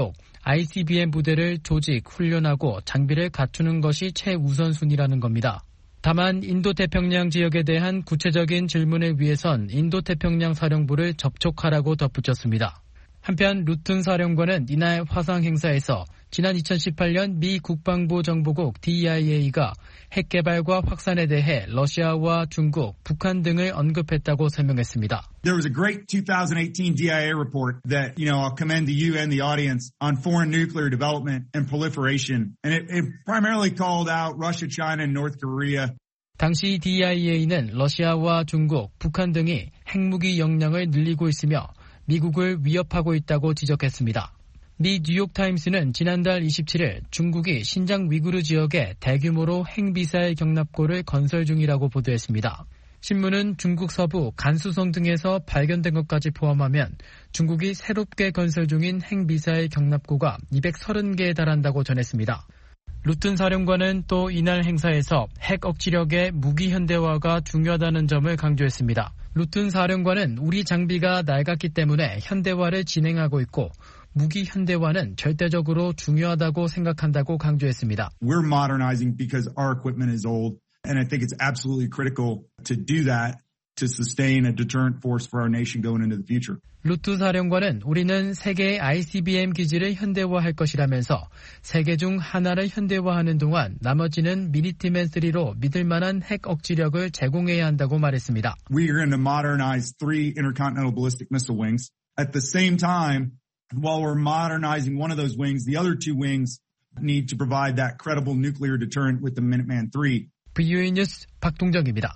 Speaker 20: ICBM 부대를 조직, 훈련하고 장비를 갖추는 것이 최우선순위라는 겁니다. 다만 인도태평양 지역에 대한 구체적인 질문을 위해선 인도태평양 사령부를 접촉하라고 덧붙였습니다. 한편 루튼 사령관은 이날 화상 행사에서 지난 2018년 미 국방부 정보국 DIA가 핵 개발과 확산에 대해 러시아와 중국, 북한 등을 언급했다고 설명했습니다.
Speaker 21: There was a great 2018 DIA report that, I'll commend to you and the audience on foreign nuclear development and proliferation. And it primarily called out Russia, China, and North Korea.
Speaker 20: 당시 DIA는 러시아와 중국, 북한 등이 핵무기 역량을 늘리고 있으며 미국을 위협하고 있다고 지적했습니다. 미 뉴욕타임스는 지난달 27일 중국이 신장 위구르 지역에 대규모로 핵미사일 경납고를 건설 중이라고 보도했습니다. 신문은 중국 서부 간수성 등에서 발견된 것까지 포함하면 중국이 새롭게 건설 중인 핵미사일 경납고가 230개에 달한다고 전했습니다. 루튼 사령관은 또 이날 행사에서 핵 억지력의 무기 현대화가 중요하다는 점을 강조했습니다. 루튼 사령관은 우리 장비가 낡았기 때문에 현대화를 진행하고 있고 무기 현대화는 절대적으로 중요하다고 생각한다고 강조했습니다.
Speaker 21: We're modernizing because our equipment is old, and I think it's absolutely critical to do that to sustain a deterrent force for our nation going into the future.
Speaker 20: 루트 사령관은 우리는 세계의 ICBM 기지를 현대화할 것이라면서 세 개 중 하나를 현대화하는 동안 나머지는 미니티맨3로 믿을 만한 핵 억지력을 제공해야 한다고 말했습니다.
Speaker 21: We are going to modernize 3 intercontinental ballistic missile wings. At the same time, while we're modernizing one of those wings, the other 2 wings need to provide that credible nuclear deterrent with the Minuteman III.
Speaker 20: VOA 뉴스 박동정입니다.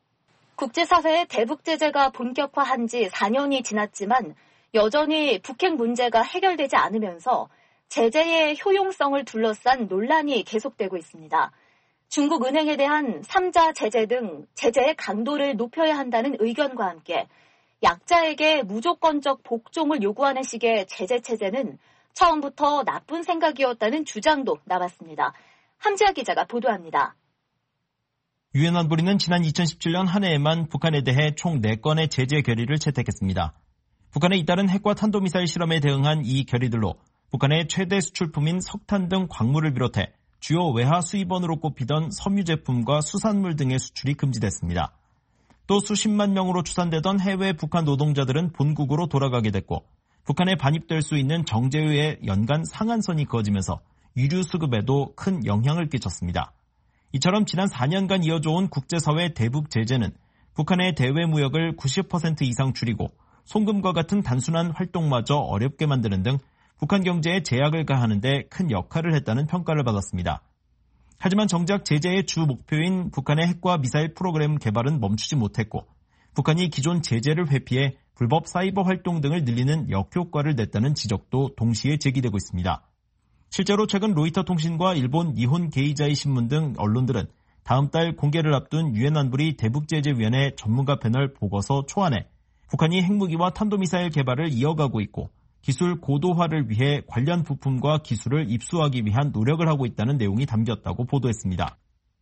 Speaker 3: 국제사회의 대북 제재가 본격화한 지 4년이 지났지만 여전히 북핵 문제가 해결되지 않으면서 제재의 효용성을 둘러싼 논란이 계속되고 있습니다. 중국 은행에 대한 3자 제재 등 제재의 강도를 높여야 한다는 의견과 함께 약자에게 무조건적 복종을 요구하는 식의 제재 체제는 처음부터 나쁜 생각이었다는 주장도 나왔습니다. 함지아 기자가 보도합니다.
Speaker 9: 유엔 안보리는 지난 2017년 한 해에만 북한에 대해 총 4건의 제재 결의를 채택했습니다. 북한의 잇따른 핵과 탄도미사일 실험에 대응한 이 결의들로 북한의 최대 수출품인 석탄 등 광물을 비롯해 주요 외화 수입원으로 꼽히던 섬유 제품과 수산물 등의 수출이 금지됐습니다. 또 수십만 명으로 추산되던 해외 북한 노동자들은 본국으로 돌아가게 됐고 북한에 반입될 수 있는 정제유의 연간 상한선이 그어지면서 유류 수급에도 큰 영향을 끼쳤습니다. 이처럼 지난 4년간 이어져온 국제사회 대북 제재는 북한의 대외 무역을 90% 이상 줄이고 송금과 같은 단순한 활동마저 어렵게 만드는 등 북한 경제에 제약을 가하는 데 큰 역할을 했다는 평가를 받았습니다. 하지만 정작 제재의 주 목표인 북한의 핵과 미사일 프로그램 개발은 멈추지 못했고 북한이 기존 제재를 회피해 불법 사이버 활동 등을 늘리는 역효과를 냈다는 지적도 동시에 제기되고 있습니다. 실제로 최근 로이터 통신과 일본 니혼 게이자이 신문 등 언론들은 다음 달 공개를 앞둔 유엔 안보리 대북제재위원회 전문가 패널 보고서 초안에 북한이 핵무기와 탄도미사일 개발을 이어가고 있고 기술 고도화를 위해 관련 부품과 기술을 입수하기 위한 노력을 하고 있다는 내용이 담겼다고 보도했습니다.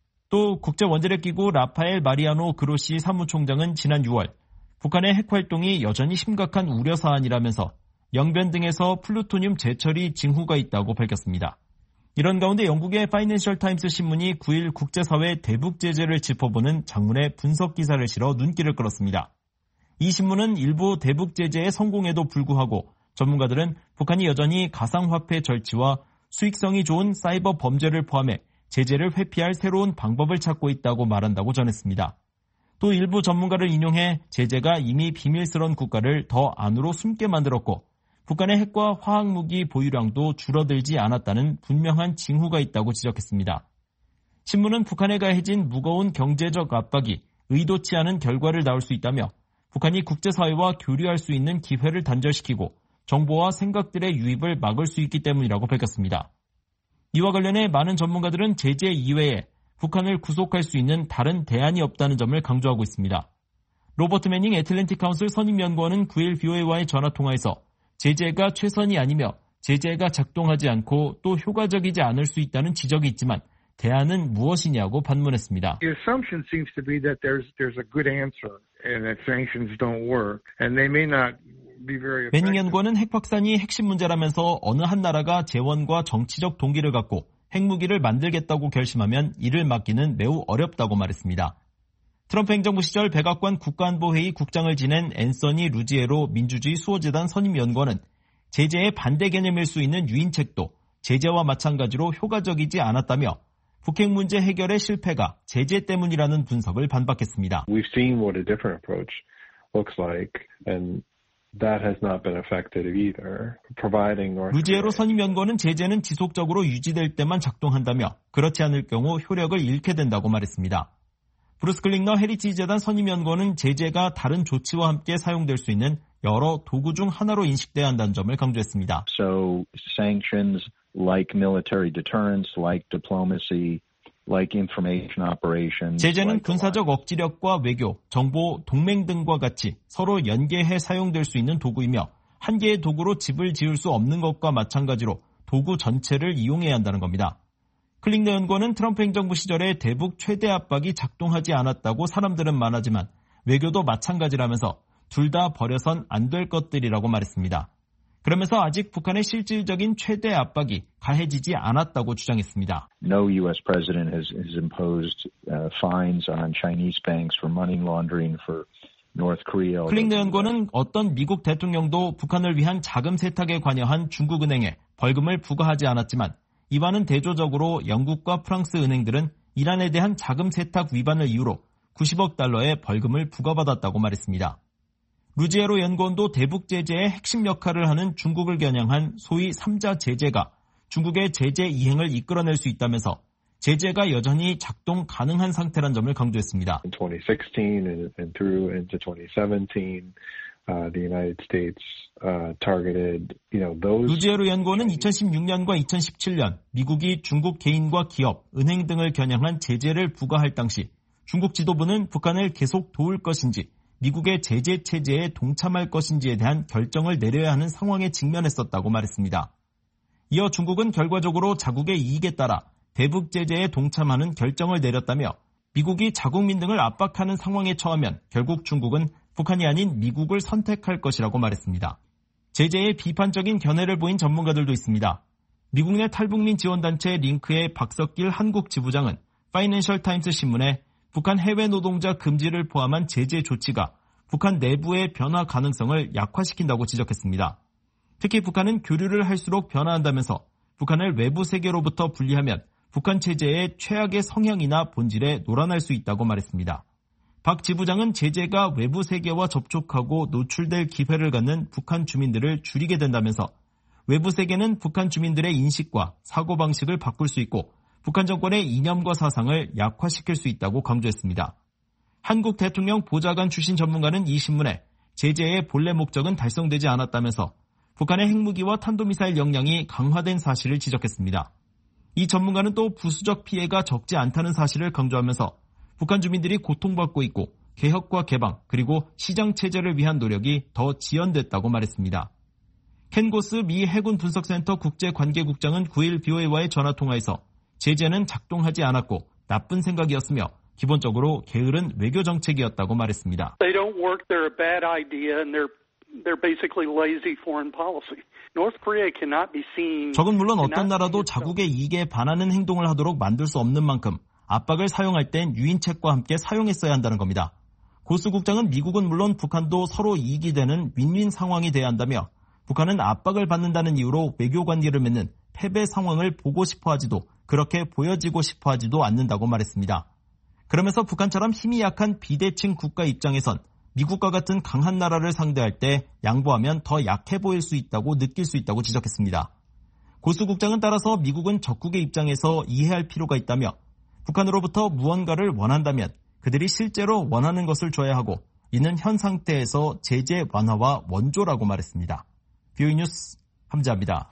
Speaker 9: 또 국제원자력기구 라파엘 마리아노 그로시 사무총장은 지난 6월 북한의 핵활동이 여전히 심각한 우려 사안이라면서 영변 등에서 플루토늄 재처리 징후가 있다고 밝혔습니다. 이런 가운데 영국의 파이낸셜 타임스 신문이 9일 국제사회 대북 제재를 짚어보는 장문의 분석 기사를 실어 눈길을 끌었습니다. 이 신문은 일부 대북 제재의 성공에도 불구하고 전문가들은 북한이 여전히 가상화폐 절취와 수익성이 좋은 사이버 범죄를 포함해 제재를 회피할 새로운 방법을 찾고 있다고 말한다고 전했습니다. 또 일부 전문가를 인용해 제재가 이미 비밀스러운 국가를 더 안으로 숨게 만들었고 북한의 핵과 화학무기 보유량도 줄어들지 않았다는 분명한 징후가 있다고 지적했습니다. 신문은 북한에 가해진 무거운 경제적 압박이 의도치 않은 결과를 낳을 수 있다며 북한이 국제사회와 교류할 수 있는 기회를 단절시키고 정보와 생각들의 유입을 막을 수 있기 때문이라고 밝혔습니다. 이와 관련해 많은 전문가들은 제재 이외에 북한을 구속할 수 있는 다른 대안이 없다는 점을 강조하고 있습니다. 로버트 매닝 애틀랜틱 카운슬 선임연구원은 9일 VOA와의 전화통화에서 제재가 최선이 아니며 제재가 작동하지 않고 또 효과적이지 않을 수 있다는 지적이 있지만 대안은 무엇이냐고 반문했습니다.
Speaker 22: The assumption seems to be that there's a good answer and that sanctions don't work and they may not
Speaker 9: 베닝 연구원은 핵 확산이 핵심 문제라면서 어느 한 나라가 재원과 정치적 동기를 갖고 핵무기를 만들겠다고 결심하면 이를 막기는 매우 어렵다고 말했습니다. 트럼프 행정부 시절 백악관 국가안보회의 국장을 지낸 앤서니 루지에로 민주주의 수호재단 선임연구원은 제재의 반대 개념일 수 있는 유인책도 제재와 마찬가지로 효과적이지 않았다며 북핵 문제 해결의 실패가 제재 때문이라는 분석을 반박했습니다.
Speaker 1: We've seen what a different approach looks like, and that has not been effective either. Providing North
Speaker 9: 루지에로 선임연구원은 제재는 지속적으로 유지될 때만 작동한다며 그렇지 않을 경우 효력을 잃게 된다고 말했습니다. 브루스 클링너 헤리티지 재단 선임연구원은 제재가 다른 조치와 함께 사용될 수 있는 여러 도구 중 하나로 인식돼야 한다는 점을 강조했습니다.
Speaker 22: So sanctions like military deterrence, like diplomacy, like information operations.
Speaker 9: 제재는 군사적 억지력과 외교, 정보, 동맹 등과 같이 서로 연계해 사용될 수 있는 도구이며 한 개의 도구로 집을 지을 수 없는 것과 마찬가지로 도구 전체를 이용해야 한다는 겁니다. 클링너 연구원은 트럼프 행정부 시절에 대북 최대 압박이 작동하지 않았다고 사람들은 말하지만 외교도 마찬가지라면서 둘 다 버려선 안 될 것들이라고 말했습니다. 그러면서 아직 북한의 실질적인 최대 압박이 가해지지 않았다고 주장했습니다.
Speaker 22: No U.S. president has imposed fines on Chinese banks for money laundering for North Korea.
Speaker 9: 클링너 연구원은 어떤 미국 대통령도 북한을 위한 자금 세탁에 관여한 중국 은행에 벌금을 부과하지 않았지만 이와는 대조적으로 영국과 프랑스 은행들은 이란에 대한 자금 세탁 위반을 이유로 90억 달러의 벌금을 부과받았다고 말했습니다. 루지에로 연구원도 대북 제재의 핵심 역할을 하는 중국을 겨냥한 소위 3자 제재가 중국의 제재 이행을 이끌어낼 수 있다면서 제재가 여전히 작동 가능한 상태란 점을 강조했습니다.
Speaker 1: In 2016 and through into 2017, the United States targeted, those.
Speaker 9: 루지에로 연구원은 2016년과 2017년 미국이 중국 개인과 기업, 은행 등을 겨냥한 제재를 부과할 당시 중국 지도부는 북한을 계속 도울 것인지 미국의 제재 체제에 동참할 것인지에 대한 결정을 내려야 하는 상황에 직면했었다고 말했습니다. 이어 중국은 결과적으로 자국의 이익에 따라 대북 제재에 동참하는 결정을 내렸다며 미국이 자국민 등을 압박하는 상황에 처하면 결국 중국은 북한이 아닌 미국을 선택할 것이라고 말했습니다. 제재에 비판적인 견해를 보인 전문가들도 있습니다. 미국 내 탈북민 지원단체 링크의 박석길 한국 지부장은 파이낸셜 타임스 신문에 북한 해외 노동자 금지를 포함한 제재 조치가 북한 내부의 변화 가능성을 약화시킨다고 지적했습니다. 특히 북한은 교류를 할수록 변화한다면서 북한을 외부 세계로부터 분리하면 북한 체제의 최악의 성향이나 본질에 놀아날 수 있다고 말했습니다. 박 지부장은 제재가 외부 세계와 접촉하고 노출될 기회를 갖는 북한 주민들을 줄이게 된다면서 외부 세계는 북한 주민들의 인식과 사고방식을 바꿀 수 있고 북한 정권의 이념과 사상을 약화시킬 수 있다고 강조했습니다. 한국 대통령 보좌관 출신 전문가는 이 신문에 제재의 본래 목적은 달성되지 않았다면서 북한의 핵무기와 탄도미사일 역량이 강화된 사실을 지적했습니다. 이 전문가는 또 부수적 피해가 적지 않다는 사실을 강조하면서 북한 주민들이 고통받고 있고 개혁과 개방 그리고 시장체제를 위한 노력이 더 지연됐다고 말했습니다. 켄 고스 미 해군 분석센터 국제관계국장은 9일 BOA와의 전화통화에서 제재는 작동하지 않았고 나쁜 생각이었으며 기본적으로 게으른 외교 정책이었다고 말했습니다.
Speaker 23: They don't work. They're a bad idea and they're basically lazy foreign policy. North Korea cannot be seen.
Speaker 9: 적은 물론 어떤 나라도 자국의 이익에 반하는 행동을 하도록 만들 수 없는 만큼 압박을 사용할 땐 유인책과 함께 사용했어야 한다는 겁니다. 고스 국장은 미국은 물론 북한도 서로 이익이 되는 윈윈 상황이 돼야 한다며 북한은 압박을 받는다는 이유로 외교 관계를 맺는 패배 상황을 보고 싶어 하지도 그렇게 보여지고 싶어 하지도 않는다고 말했습니다. 그러면서 북한처럼 힘이 약한 비대칭 국가 입장에선 미국과 같은 강한 나라를 상대할 때 양보하면 더 약해 보일 수 있다고 느낄 수 있다고 지적했습니다. 고스 국장은 따라서 미국은 적국의 입장에서 이해할 필요가 있다며 북한으로부터 무언가를 원한다면 그들이 실제로 원하는 것을 줘야 하고 이는 현 상태에서 제재 완화와 원조라고 말했습니다. BOE 뉴스 함지아입니다.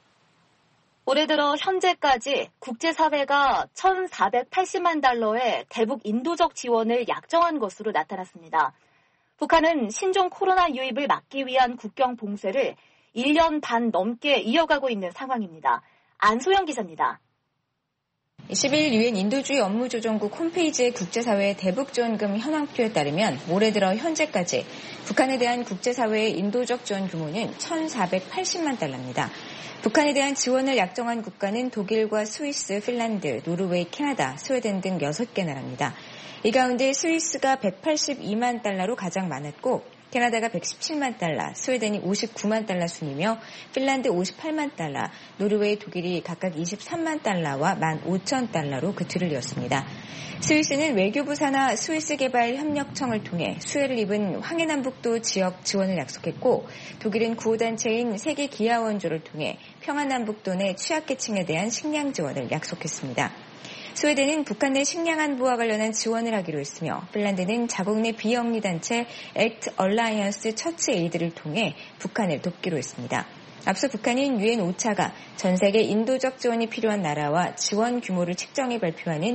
Speaker 3: 올해 들어 현재까지 국제사회가 1,480만 달러의 대북 인도적 지원을 약정한 것으로 나타났습니다. 북한은 신종 코로나 유입을 막기 위한 국경 봉쇄를 1년 반 넘게 이어가고 있는 상황입니다. 안소영 기자입니다.
Speaker 2: 10일 유엔 인도주의 업무조정국 홈페이지의 국제사회의 대북지원금 현황표에 따르면 올해 들어 현재까지 북한에 대한 국제사회의 인도적 지원 규모는 1,480만 달러입니다. 북한에 대한 지원을 약정한 국가는 독일과 스위스, 핀란드, 노르웨이, 캐나다, 스웨덴 등 6개 나라입니다. 이 가운데 스위스가 182만 달러로 가장 많았고 캐나다가 117만 달러, 스웨덴이 59만 달러 순이며 핀란드 58만 달러, 노르웨이, 독일이 각각 23만 달러와 15,000달러로 그 뒤를 이었습니다. 스위스는 외교부 산하 스위스개발협력청을 통해 수혜를 입은 황해남북도 지역 지원을 약속했고 독일은 구호단체인 세계기아원조를 통해 평안남북도 내 취약계층에 대한 식량 지원을 약속했습니다. 스웨덴은 북한 내 식량 안보와 관련한 지원을 하기로 했으며 핀란드는 자국 내 비영리 단체 액트 얼라이언스 처치 에이드를 통해 북한을 돕기로 했습니다. 앞서 북한은 유엔 오차가 전 세계 인도적 지원이 필요한 나라와 지원 규모를 측정해 발표하는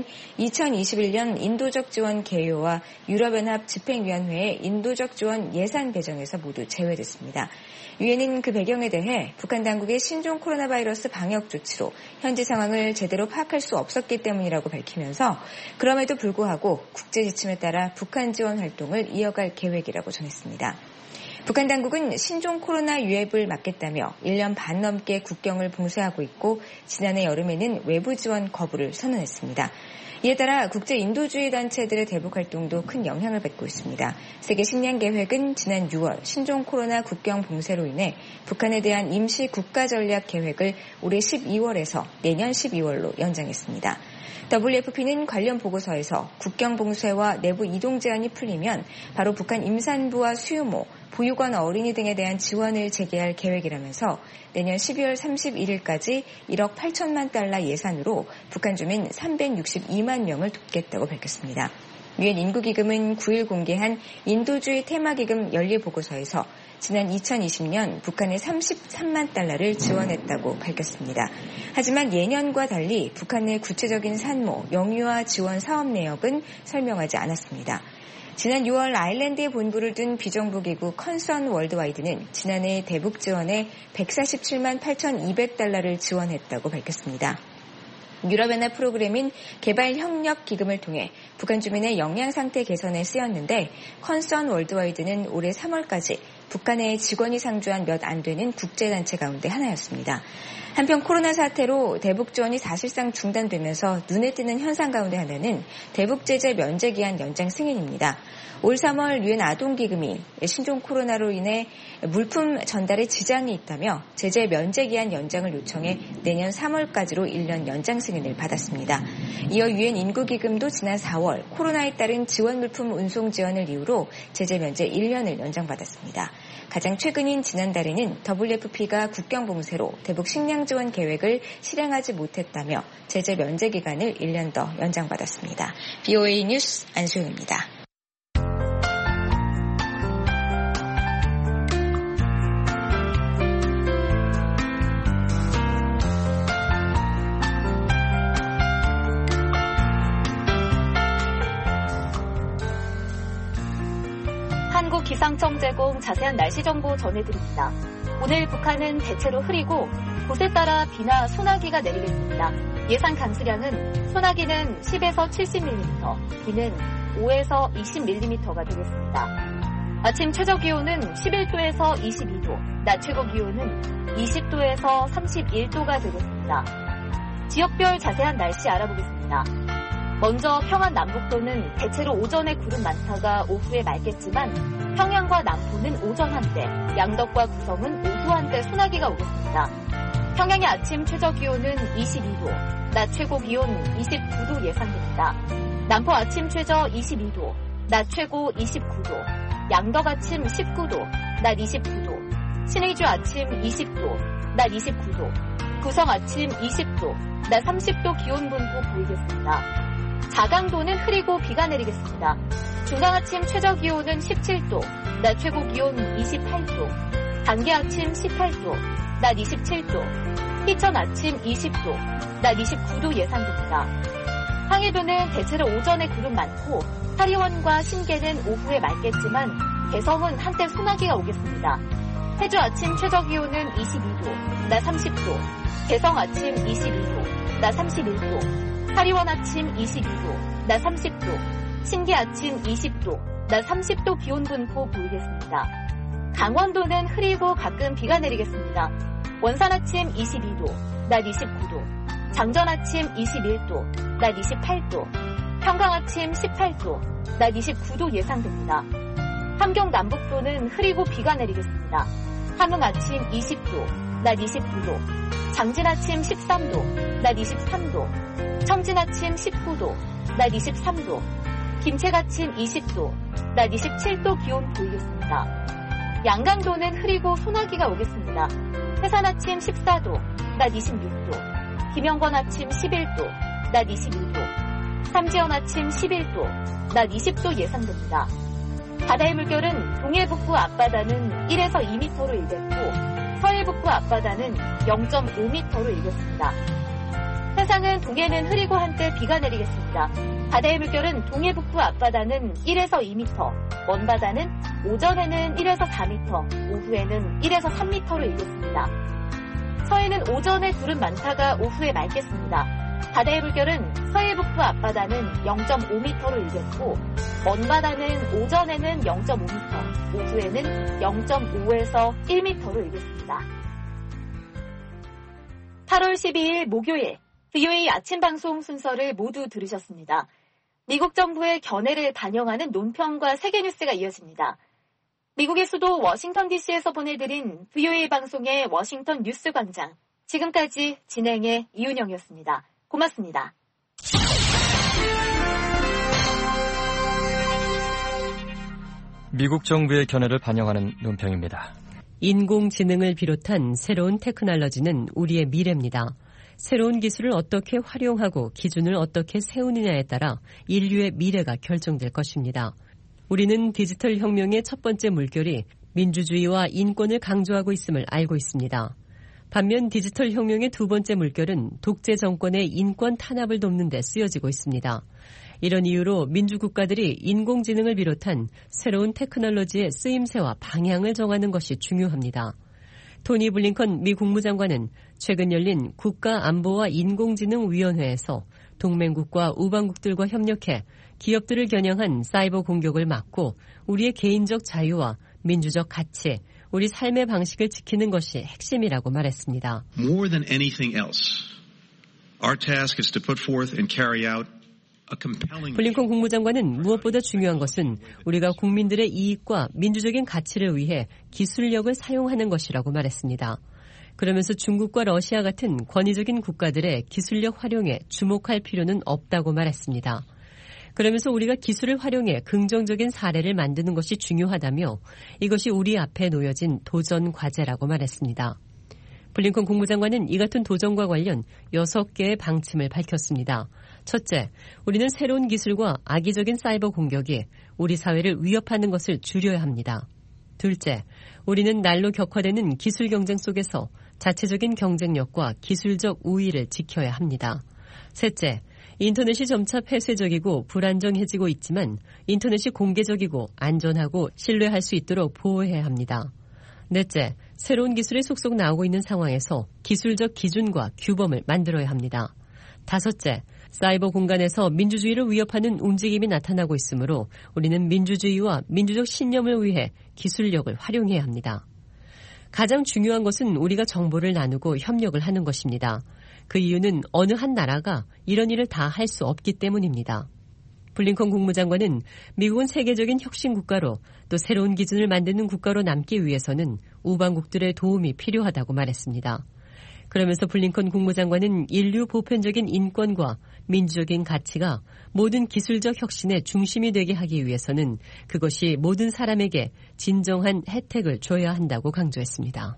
Speaker 2: 2021년 인도적 지원 개요와 유럽연합 집행위원회의 인도적 지원 예산 배정에서 모두 제외됐습니다. 유엔은 그 배경에 대해 북한 당국의 신종 코로나 바이러스 방역 조치로 현지 상황을 제대로 파악할 수 없었기 때문이라고 밝히면서 그럼에도 불구하고 국제 지침에 따라 북한 지원 활동을 이어갈 계획이라고 전했습니다. 북한 당국은 신종 코로나 유입을 막겠다며 1년 반 넘게 국경을 봉쇄하고 있고 지난해 여름에는 외부 지원 거부를 선언했습니다. 이에 따라 국제 인도주의 단체들의 대북 활동도 큰 영향을 받고 있습니다. 세계식량계획은 지난 6월 신종 코로나 국경 봉쇄로 인해 북한에 대한 임시 국가전략 계획을 올해 12월에서 내년 12월로 연장했습니다. WFP는 관련 보고서에서 국경 봉쇄와 내부 이동 제한이 풀리면 바로 북한 임산부와 수유모, 보육원 어린이 등에 대한 지원을 재개할 계획이라면서 내년 12월 31일까지 1억 8천만 달러 예산으로 북한 주민 362만 명을 돕겠다고 밝혔습니다. 유엔 인구기금은 9일 공개한 인도주의 테마기금 연례보고서에서 지난 2020년 북한에 33만 달러를 지원했다고 밝혔습니다. 하지만 예년과 달리 북한 내 구체적인 산모, 영유아 지원 사업 내역은 설명하지 않았습니다. 지난 6월 아일랜드에 본부를 둔 비정부기구 컨선 월드와이드는 지난해 대북 지원에 147만 8,200달러를 지원했다고 밝혔습니다. 유럽연합 프로그램인 개발협력기금을 통해 북한 주민의 영양상태 개선에 쓰였는데 컨선 월드와이드는 올해 3월까지 북한의 직원이 상주한 몇 안 되는 국제단체 가운데 하나였습니다. 한편 코로나 사태로 대북 지원이 사실상 중단되면서 눈에 띄는 현상 가운데 하나는 대북 제재 면제 기한 연장 승인입니다. 올 3월 유엔 아동기금이 신종 코로나로 인해 물품 전달에 지장이 있다며 제재 면제 기한 연장을 요청해 내년 3월까지로 1년 연장 승인을 받았습니다. 이어 유엔 인구기금도 지난 4월 코로나에 따른 지원 물품 운송 지연을 이유로 제재 면제 1년을 연장받았습니다. 가장 최근인 지난달에는 WFP가 국경 봉쇄로 대북 식량 지원 계획을 실행하지 못했다며 제재 면제 기간을 1년 더 연장받았습니다. BOA 뉴스 안소영입니다.
Speaker 3: 기상청 제공 자세한 날씨 정보 전해드립니다. 오늘 북한은 대체로 흐리고 곳에 따라 비나 소나기가 내리겠습니다. 예상 강수량은 소나기는 10에서 70mm, 비는 5에서 20mm가 되겠습니다. 아침 최저기온은 11도에서 22도, 낮 최고기온은 20도에서 31도가 되겠습니다. 지역별 자세한 날씨 알아보겠습니다. 먼저 평안 남북도는 대체로 오전에 구름 많다가 오후에 맑겠지만 평양과 남포는 오전 한때, 양덕과 구성은 오후 한때 소나기가 오겠습니다. 평양의 아침 최저기온은 22도, 낮 최고기온 29도 예상됩니다. 남포 아침 최저 22도, 낮 최고 29도, 양덕 아침 19도, 낮 29도, 신의주 아침 20도, 낮 29도, 구성 아침 20도, 낮 30도 기온 분포 보이겠습니다. 자강도는 흐리고 비가 내리겠습니다. 중강 아침 최저기온은 17도, 낮 최고기온 28도, 단계 아침 18도, 낮 27도, 희천 아침 20도, 낮 29도 예상됩니다. 황해도는 대체로 오전에 구름 많고 파리원과 신계는 오후에 맑겠지만 개성은 한때 소나기가 오겠습니다. 해주 아침 최저기온은 22도, 낮 30도, 개성 아침 22도, 낮 31도, 파리원 아침 22도, 낮 30도, 신기 아침 20도, 낮 30도 기온 분포 보이겠습니다. 강원도는 흐리고 가끔 비가 내리겠습니다. 원산 아침 22도, 낮 29도, 장전 아침 21도, 낮 28도, 평강 아침 18도, 낮 29도 예상됩니다. 함경 남북도는 흐리고 비가 내리겠습니다. 함흥 아침 20도, 낮 29도, 장진 아침 13도, 낮 23도, 청진 아침 19도, 낮 23도, 김책 아침 20도, 낮 27도 기온 보이겠습니다. 양강도는 흐리고 소나기가 오겠습니다. 해산 아침 14도, 낮 26도, 김영건 아침 11도, 낮 22도, 삼지연 아침 11도, 낮 20도 예상됩니다. 바다의 물결은 동해 북부 앞바다는 1에서 2m로 일겠고 서해 북부 앞바다는 0.5m로 일겠습니다. 해상은 동해는 흐리고 한때 비가 내리겠습니다. 바다의 물결은 동해 북부 앞바다는 1에서 2m, 먼바다는 오전에는 1에서 4m, 오후에는 1에서 3m로 일겠습니다. 서해는 오전에 구름 많다가 오후에 맑겠습니다. 바다의 물결은 서해 북부 앞바다는 0.5m로 일겠고 먼바다는 오전에는 0.5m, 오후에는 0.5에서 1m로 일겠습니다. 8월 12일 목요일 VOA 아침 방송 순서를 모두 들으셨습니다. 미국 정부의 견해를 반영하는 논평과 세계뉴스가 이어집니다. 미국의 수도 워싱턴 DC에서 보내드린 VOA 방송의 워싱턴 뉴스 광장. 지금까지 진행의 이윤영이었습니다. 고맙습니다.
Speaker 5: 미국 정부의 견해를 반영하는 논평입니다.
Speaker 6: 인공지능을 비롯한 새로운 테크놀로지는 우리의 미래입니다. 새로운 기술을 어떻게 활용하고 기준을 어떻게 세우느냐에 따라 인류의 미래가 결정될 것입니다. 우리는 디지털 혁명의 첫 번째 물결이 민주주의와 인권을 강조하고 있음을 알고 있습니다. 반면 디지털 혁명의 두 번째 물결은 독재 정권의 인권 탄압을 돕는 데 쓰여지고 있습니다. 이런 이유로 민주국가들이 인공지능을 비롯한 새로운 테크놀로지의 쓰임새와 방향을 정하는 것이 중요합니다. 토니 블링컨 미 국무장관은 최근 열린 국가안보와 인공지능위원회에서 동맹국과 우방국들과 협력해 기업들을 겨냥한 사이버 공격을 막고 우리의 개인적 자유와 민주적 가치, 우리 삶의 방식을 지키는 것이 핵심이라고 말했습니다.
Speaker 7: More than anything else, our task is to put forth and carry out a compelling.
Speaker 6: 블링컨 국무장관은 무엇보다 중요한 것은 우리가 국민들의 이익과 민주적인 가치를 위해 기술력을 사용하는 것이라고 말했습니다. 그러면서 중국과 러시아 같은 권위적인 국가들의 기술력 활용에 주목할 필요는 없다고 말했습니다. 그러면서 우리가 기술을 활용해 긍정적인 사례를 만드는 것이 중요하다며 이것이 우리 앞에 놓여진 도전 과제라고 말했습니다. 블링컨 국무장관은 이 같은 도전과 관련 6개의 방침을 밝혔습니다. 첫째, 우리는 새로운 기술과 악의적인 사이버 공격이 우리 사회를 위협하는 것을 줄여야 합니다. 둘째, 우리는 날로 격화되는 기술 경쟁 속에서 자체적인 경쟁력과 기술적 우위를 지켜야 합니다. 셋째, 인터넷이 점차 폐쇄적이고 불안정해지고 있지만 인터넷이 공개적이고 안전하고 신뢰할 수 있도록 보호해야 합니다. 넷째, 새로운 기술이 속속 나오고 있는 상황에서 기술적 기준과 규범을 만들어야 합니다. 다섯째, 사이버 공간에서 민주주의를 위협하는 움직임이 나타나고 있으므로 우리는 민주주의와 민주적 신념을 위해 기술력을 활용해야 합니다. 가장 중요한 것은 우리가 정보를 나누고 협력을 하는 것입니다. 그 이유는 어느 한 나라가 이런 일을 다 할 수 없기 때문입니다. 블링컨 국무장관은 미국은 세계적인 혁신 국가로 또 새로운 기준을 만드는 국가로 남기 위해서는 우방국들의 도움이 필요하다고 말했습니다. 그러면서 블링컨 국무장관은 인류 보편적인 인권과 민주적인 가치가 모든 기술적 혁신의 중심이 되게 하기 위해서는 그것이 모든 사람에게 진정한 혜택을 줘야 한다고 강조했습니다.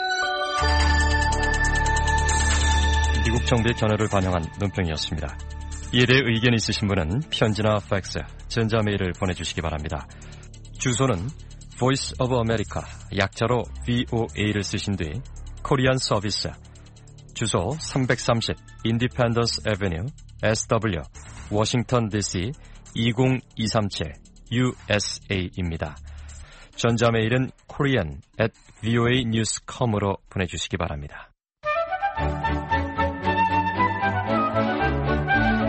Speaker 5: 미국 정부의 견해를 반영한 논평이었습니다. 이에 대해 의견 있으신 분은 편지나 팩스, 전자메일을 보내주시기 바랍니다. 주소는 Voice of America, 약자로 VOA를 쓰신 뒤 코리안 서비스, 주소 330 Independence Avenue, SW, 워싱턴 DC 20237 USA입니다. 전자메일은 korean@voanews.com으로 보내주시기 바랍니다.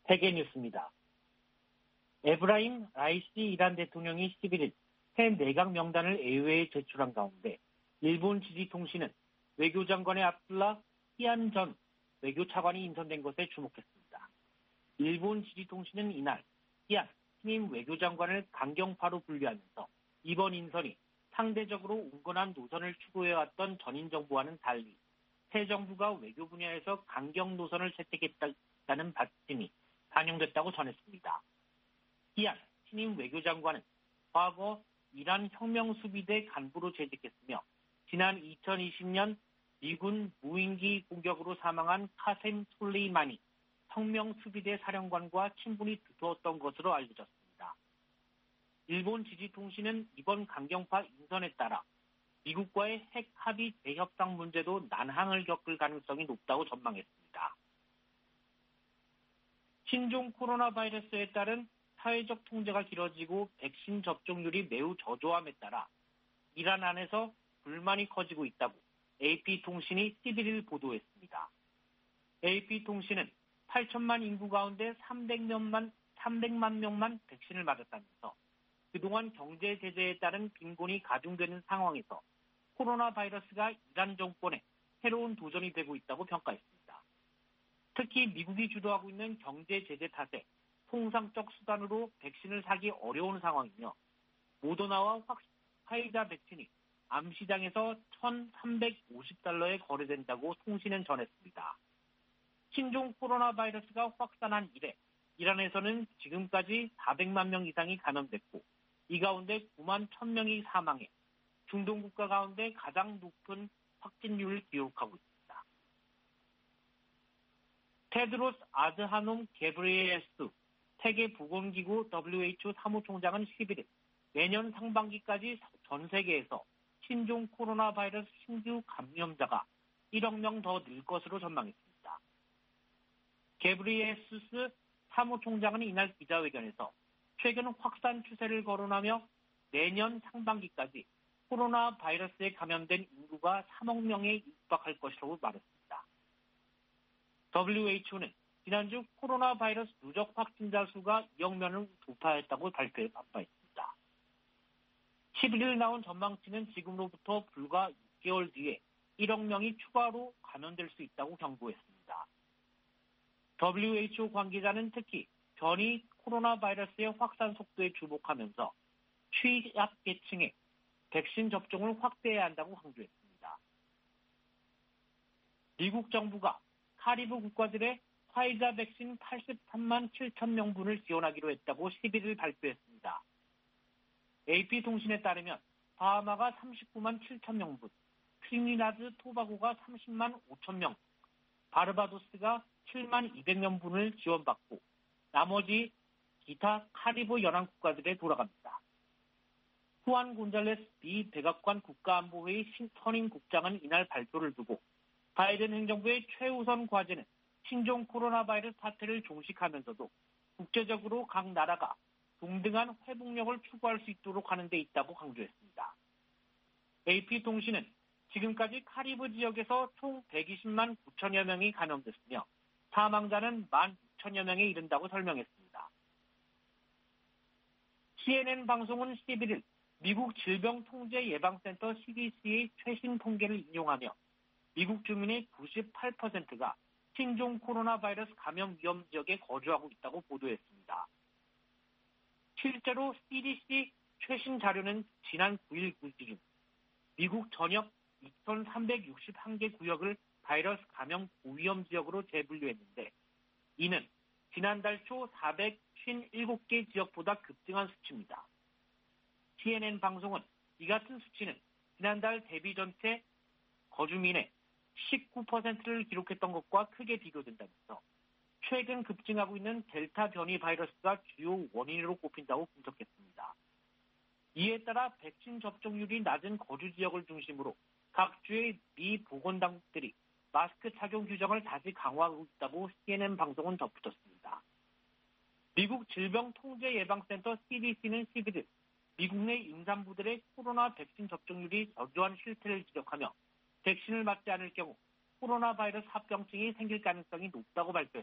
Speaker 4: 세계 뉴스입니다. 에브라임 라이시 이란 대통령이 11일 새 내각 명단을 의회에 제출한 가운데 일본 지지통신은 외교장관의 압둘라 히안 전 외교차관이 인선된 것에 주목했습니다. 일본 지지통신은 이날 히안 신임 외교장관을 강경파로 분류하면서 이번 인선이 상대적으로 온건한 노선을 추구해왔던 전임 정부와는 달리 새 정부가 외교 분야에서 강경 노선을 채택했다는 받침이 반영됐다고 전했습니다. 히안 신임 외교장관은 과거 이란 혁명수비대 간부로 재직했으며 지난 2020년 미군 무인기 공격으로 사망한 카셈 솔레이마니 혁명수비대 사령관과 친분이 두터웠던 것으로 알려졌습니다. 일본 지지통신은 이번 강경파 인선에 따라 미국과의 핵 합의 재협상 문제도 난항을 겪을 가능성이 높다고 전망했습니다. 신종 코로나 바이러스에 따른 사회적 통제가 길어지고 백신 접종률이 매우 저조함에 따라 이란 안에서 불만이 커지고 있다고 AP통신이 11일 보도했습니다. AP통신은 8천만 인구 가운데 300만 명만 백신을 맞았다면서 그동안 경제 제재에 따른 빈곤이 가중되는 상황에서 코로나 바이러스가 이란 정권에 새로운 도전이 되고 있다고 평가했습니다. 특히 미국이 주도하고 있는 경제 제재 탓에 통상적 수단으로 백신을 사기 어려운 상황이며 모더나와 화이자 백신이 암시장에서 $1,350에 거래된다고 통신은 전했습니다. 신종 코로나 바이러스가 확산한 이래 이란에서는 지금까지 400만 명 이상이 감염됐고 이 가운데 9만 1,000명이 사망해 중동 국가 가운데 가장 높은 확진율을 기록하고 있습니다. 테드로스 아드하놈 게브리에스 세계보건기구 WHO 사무총장은 11일 내년 상반기까지 전 세계에서 신종 코로나 바이러스 신규 감염자가 1억 명 더 늘 것으로 전망했습니다. 게브리에수스 사무총장은 이날 기자회견에서 최근 확산 추세를 거론하며 내년 상반기까지 코로나 바이러스에 감염된 인구가 3억 명에 육박할 것이라고 말했습니다. WHO는 지난주 코로나 바이러스 누적 확진자 수가 2억 명을 돌파했다고 발표해 반발했습니다. 11일 나온 전망치는 지금로부터 불과 6개월 뒤에 1억 명이 추가로 감염될 수 있다고 경고했습니다. WHO 관계자는 특히 변이 코로나 바이러스의 확산 속도에 주목하면서 취약계층에 백신 접종을 확대해야 한다고 강조했습니다. 미국 정부가 카리브 국가들의 화이자 백신 83만 7천 명분을 지원하기로 했다고 11일 발표했습니다. AP통신에 따르면 바하마가 39만 7천 명분, 트리니다드 토바고가 30만 5천 명, 바르바도스가 7만 200명분을 지원받고 나머지 기타 카리브 연안 국가들에 돌아갑니다. 후안 곤잘레스 미 백악관 국가안보회의 선임 국장은 이날 발표를 두고 바이든 행정부의 최우선 과제는 신종 코로나 바이러스 사태를 종식하면서도 국제적으로 각 나라가 동등한 회복력을 추구할 수 있도록 하는 데 있다고 강조했습니다. AP통신은 지금까지 카리브 지역에서 총 120만 9천여 명이 감염됐으며 사망자는 1만 6천여 명에 이른다고 설명했습니다. CNN 방송은 11일 미국 질병통제예방센터 CDC의 최신 통계를 인용하며 미국 주민의 98%가 신종 코로나 바이러스 감염 위험 지역에 거주하고 있다고 보도했습니다. 실제로 CDC 최신 자료는 지난 9일 기준 미국 전역 2,361개 구역을 바이러스 감염 고위험 지역으로 재분류했는데 이는 지난달 초 457개 지역보다 급증한 수치입니다. CNN 방송은 이 같은 수치는 지난달 대비 전체 거주민의 19%를 기록했던 것과 크게 비교된다면서 최근 급증하고 있는 델타 변이 바이러스가 주요 원인으로 꼽힌다고 분석했습니다. 이에 따라 백신 접종률이 낮은 거주 지역을 중심으로 각 주의 미 보건당국들이 마스크 착용 규정을 다시 강화하고 있다고 CNN 방송은 덧붙였습니다. 미국 질병통제예방센터 CDC는 11일 미국 내 임산부들의 코로나 백신 접종률이 저조한 실태를 지적하며 백신을 맞지 않을 경우 코로나 바이러스 합병증이 생길 가능성이 높다고 발표했습니다.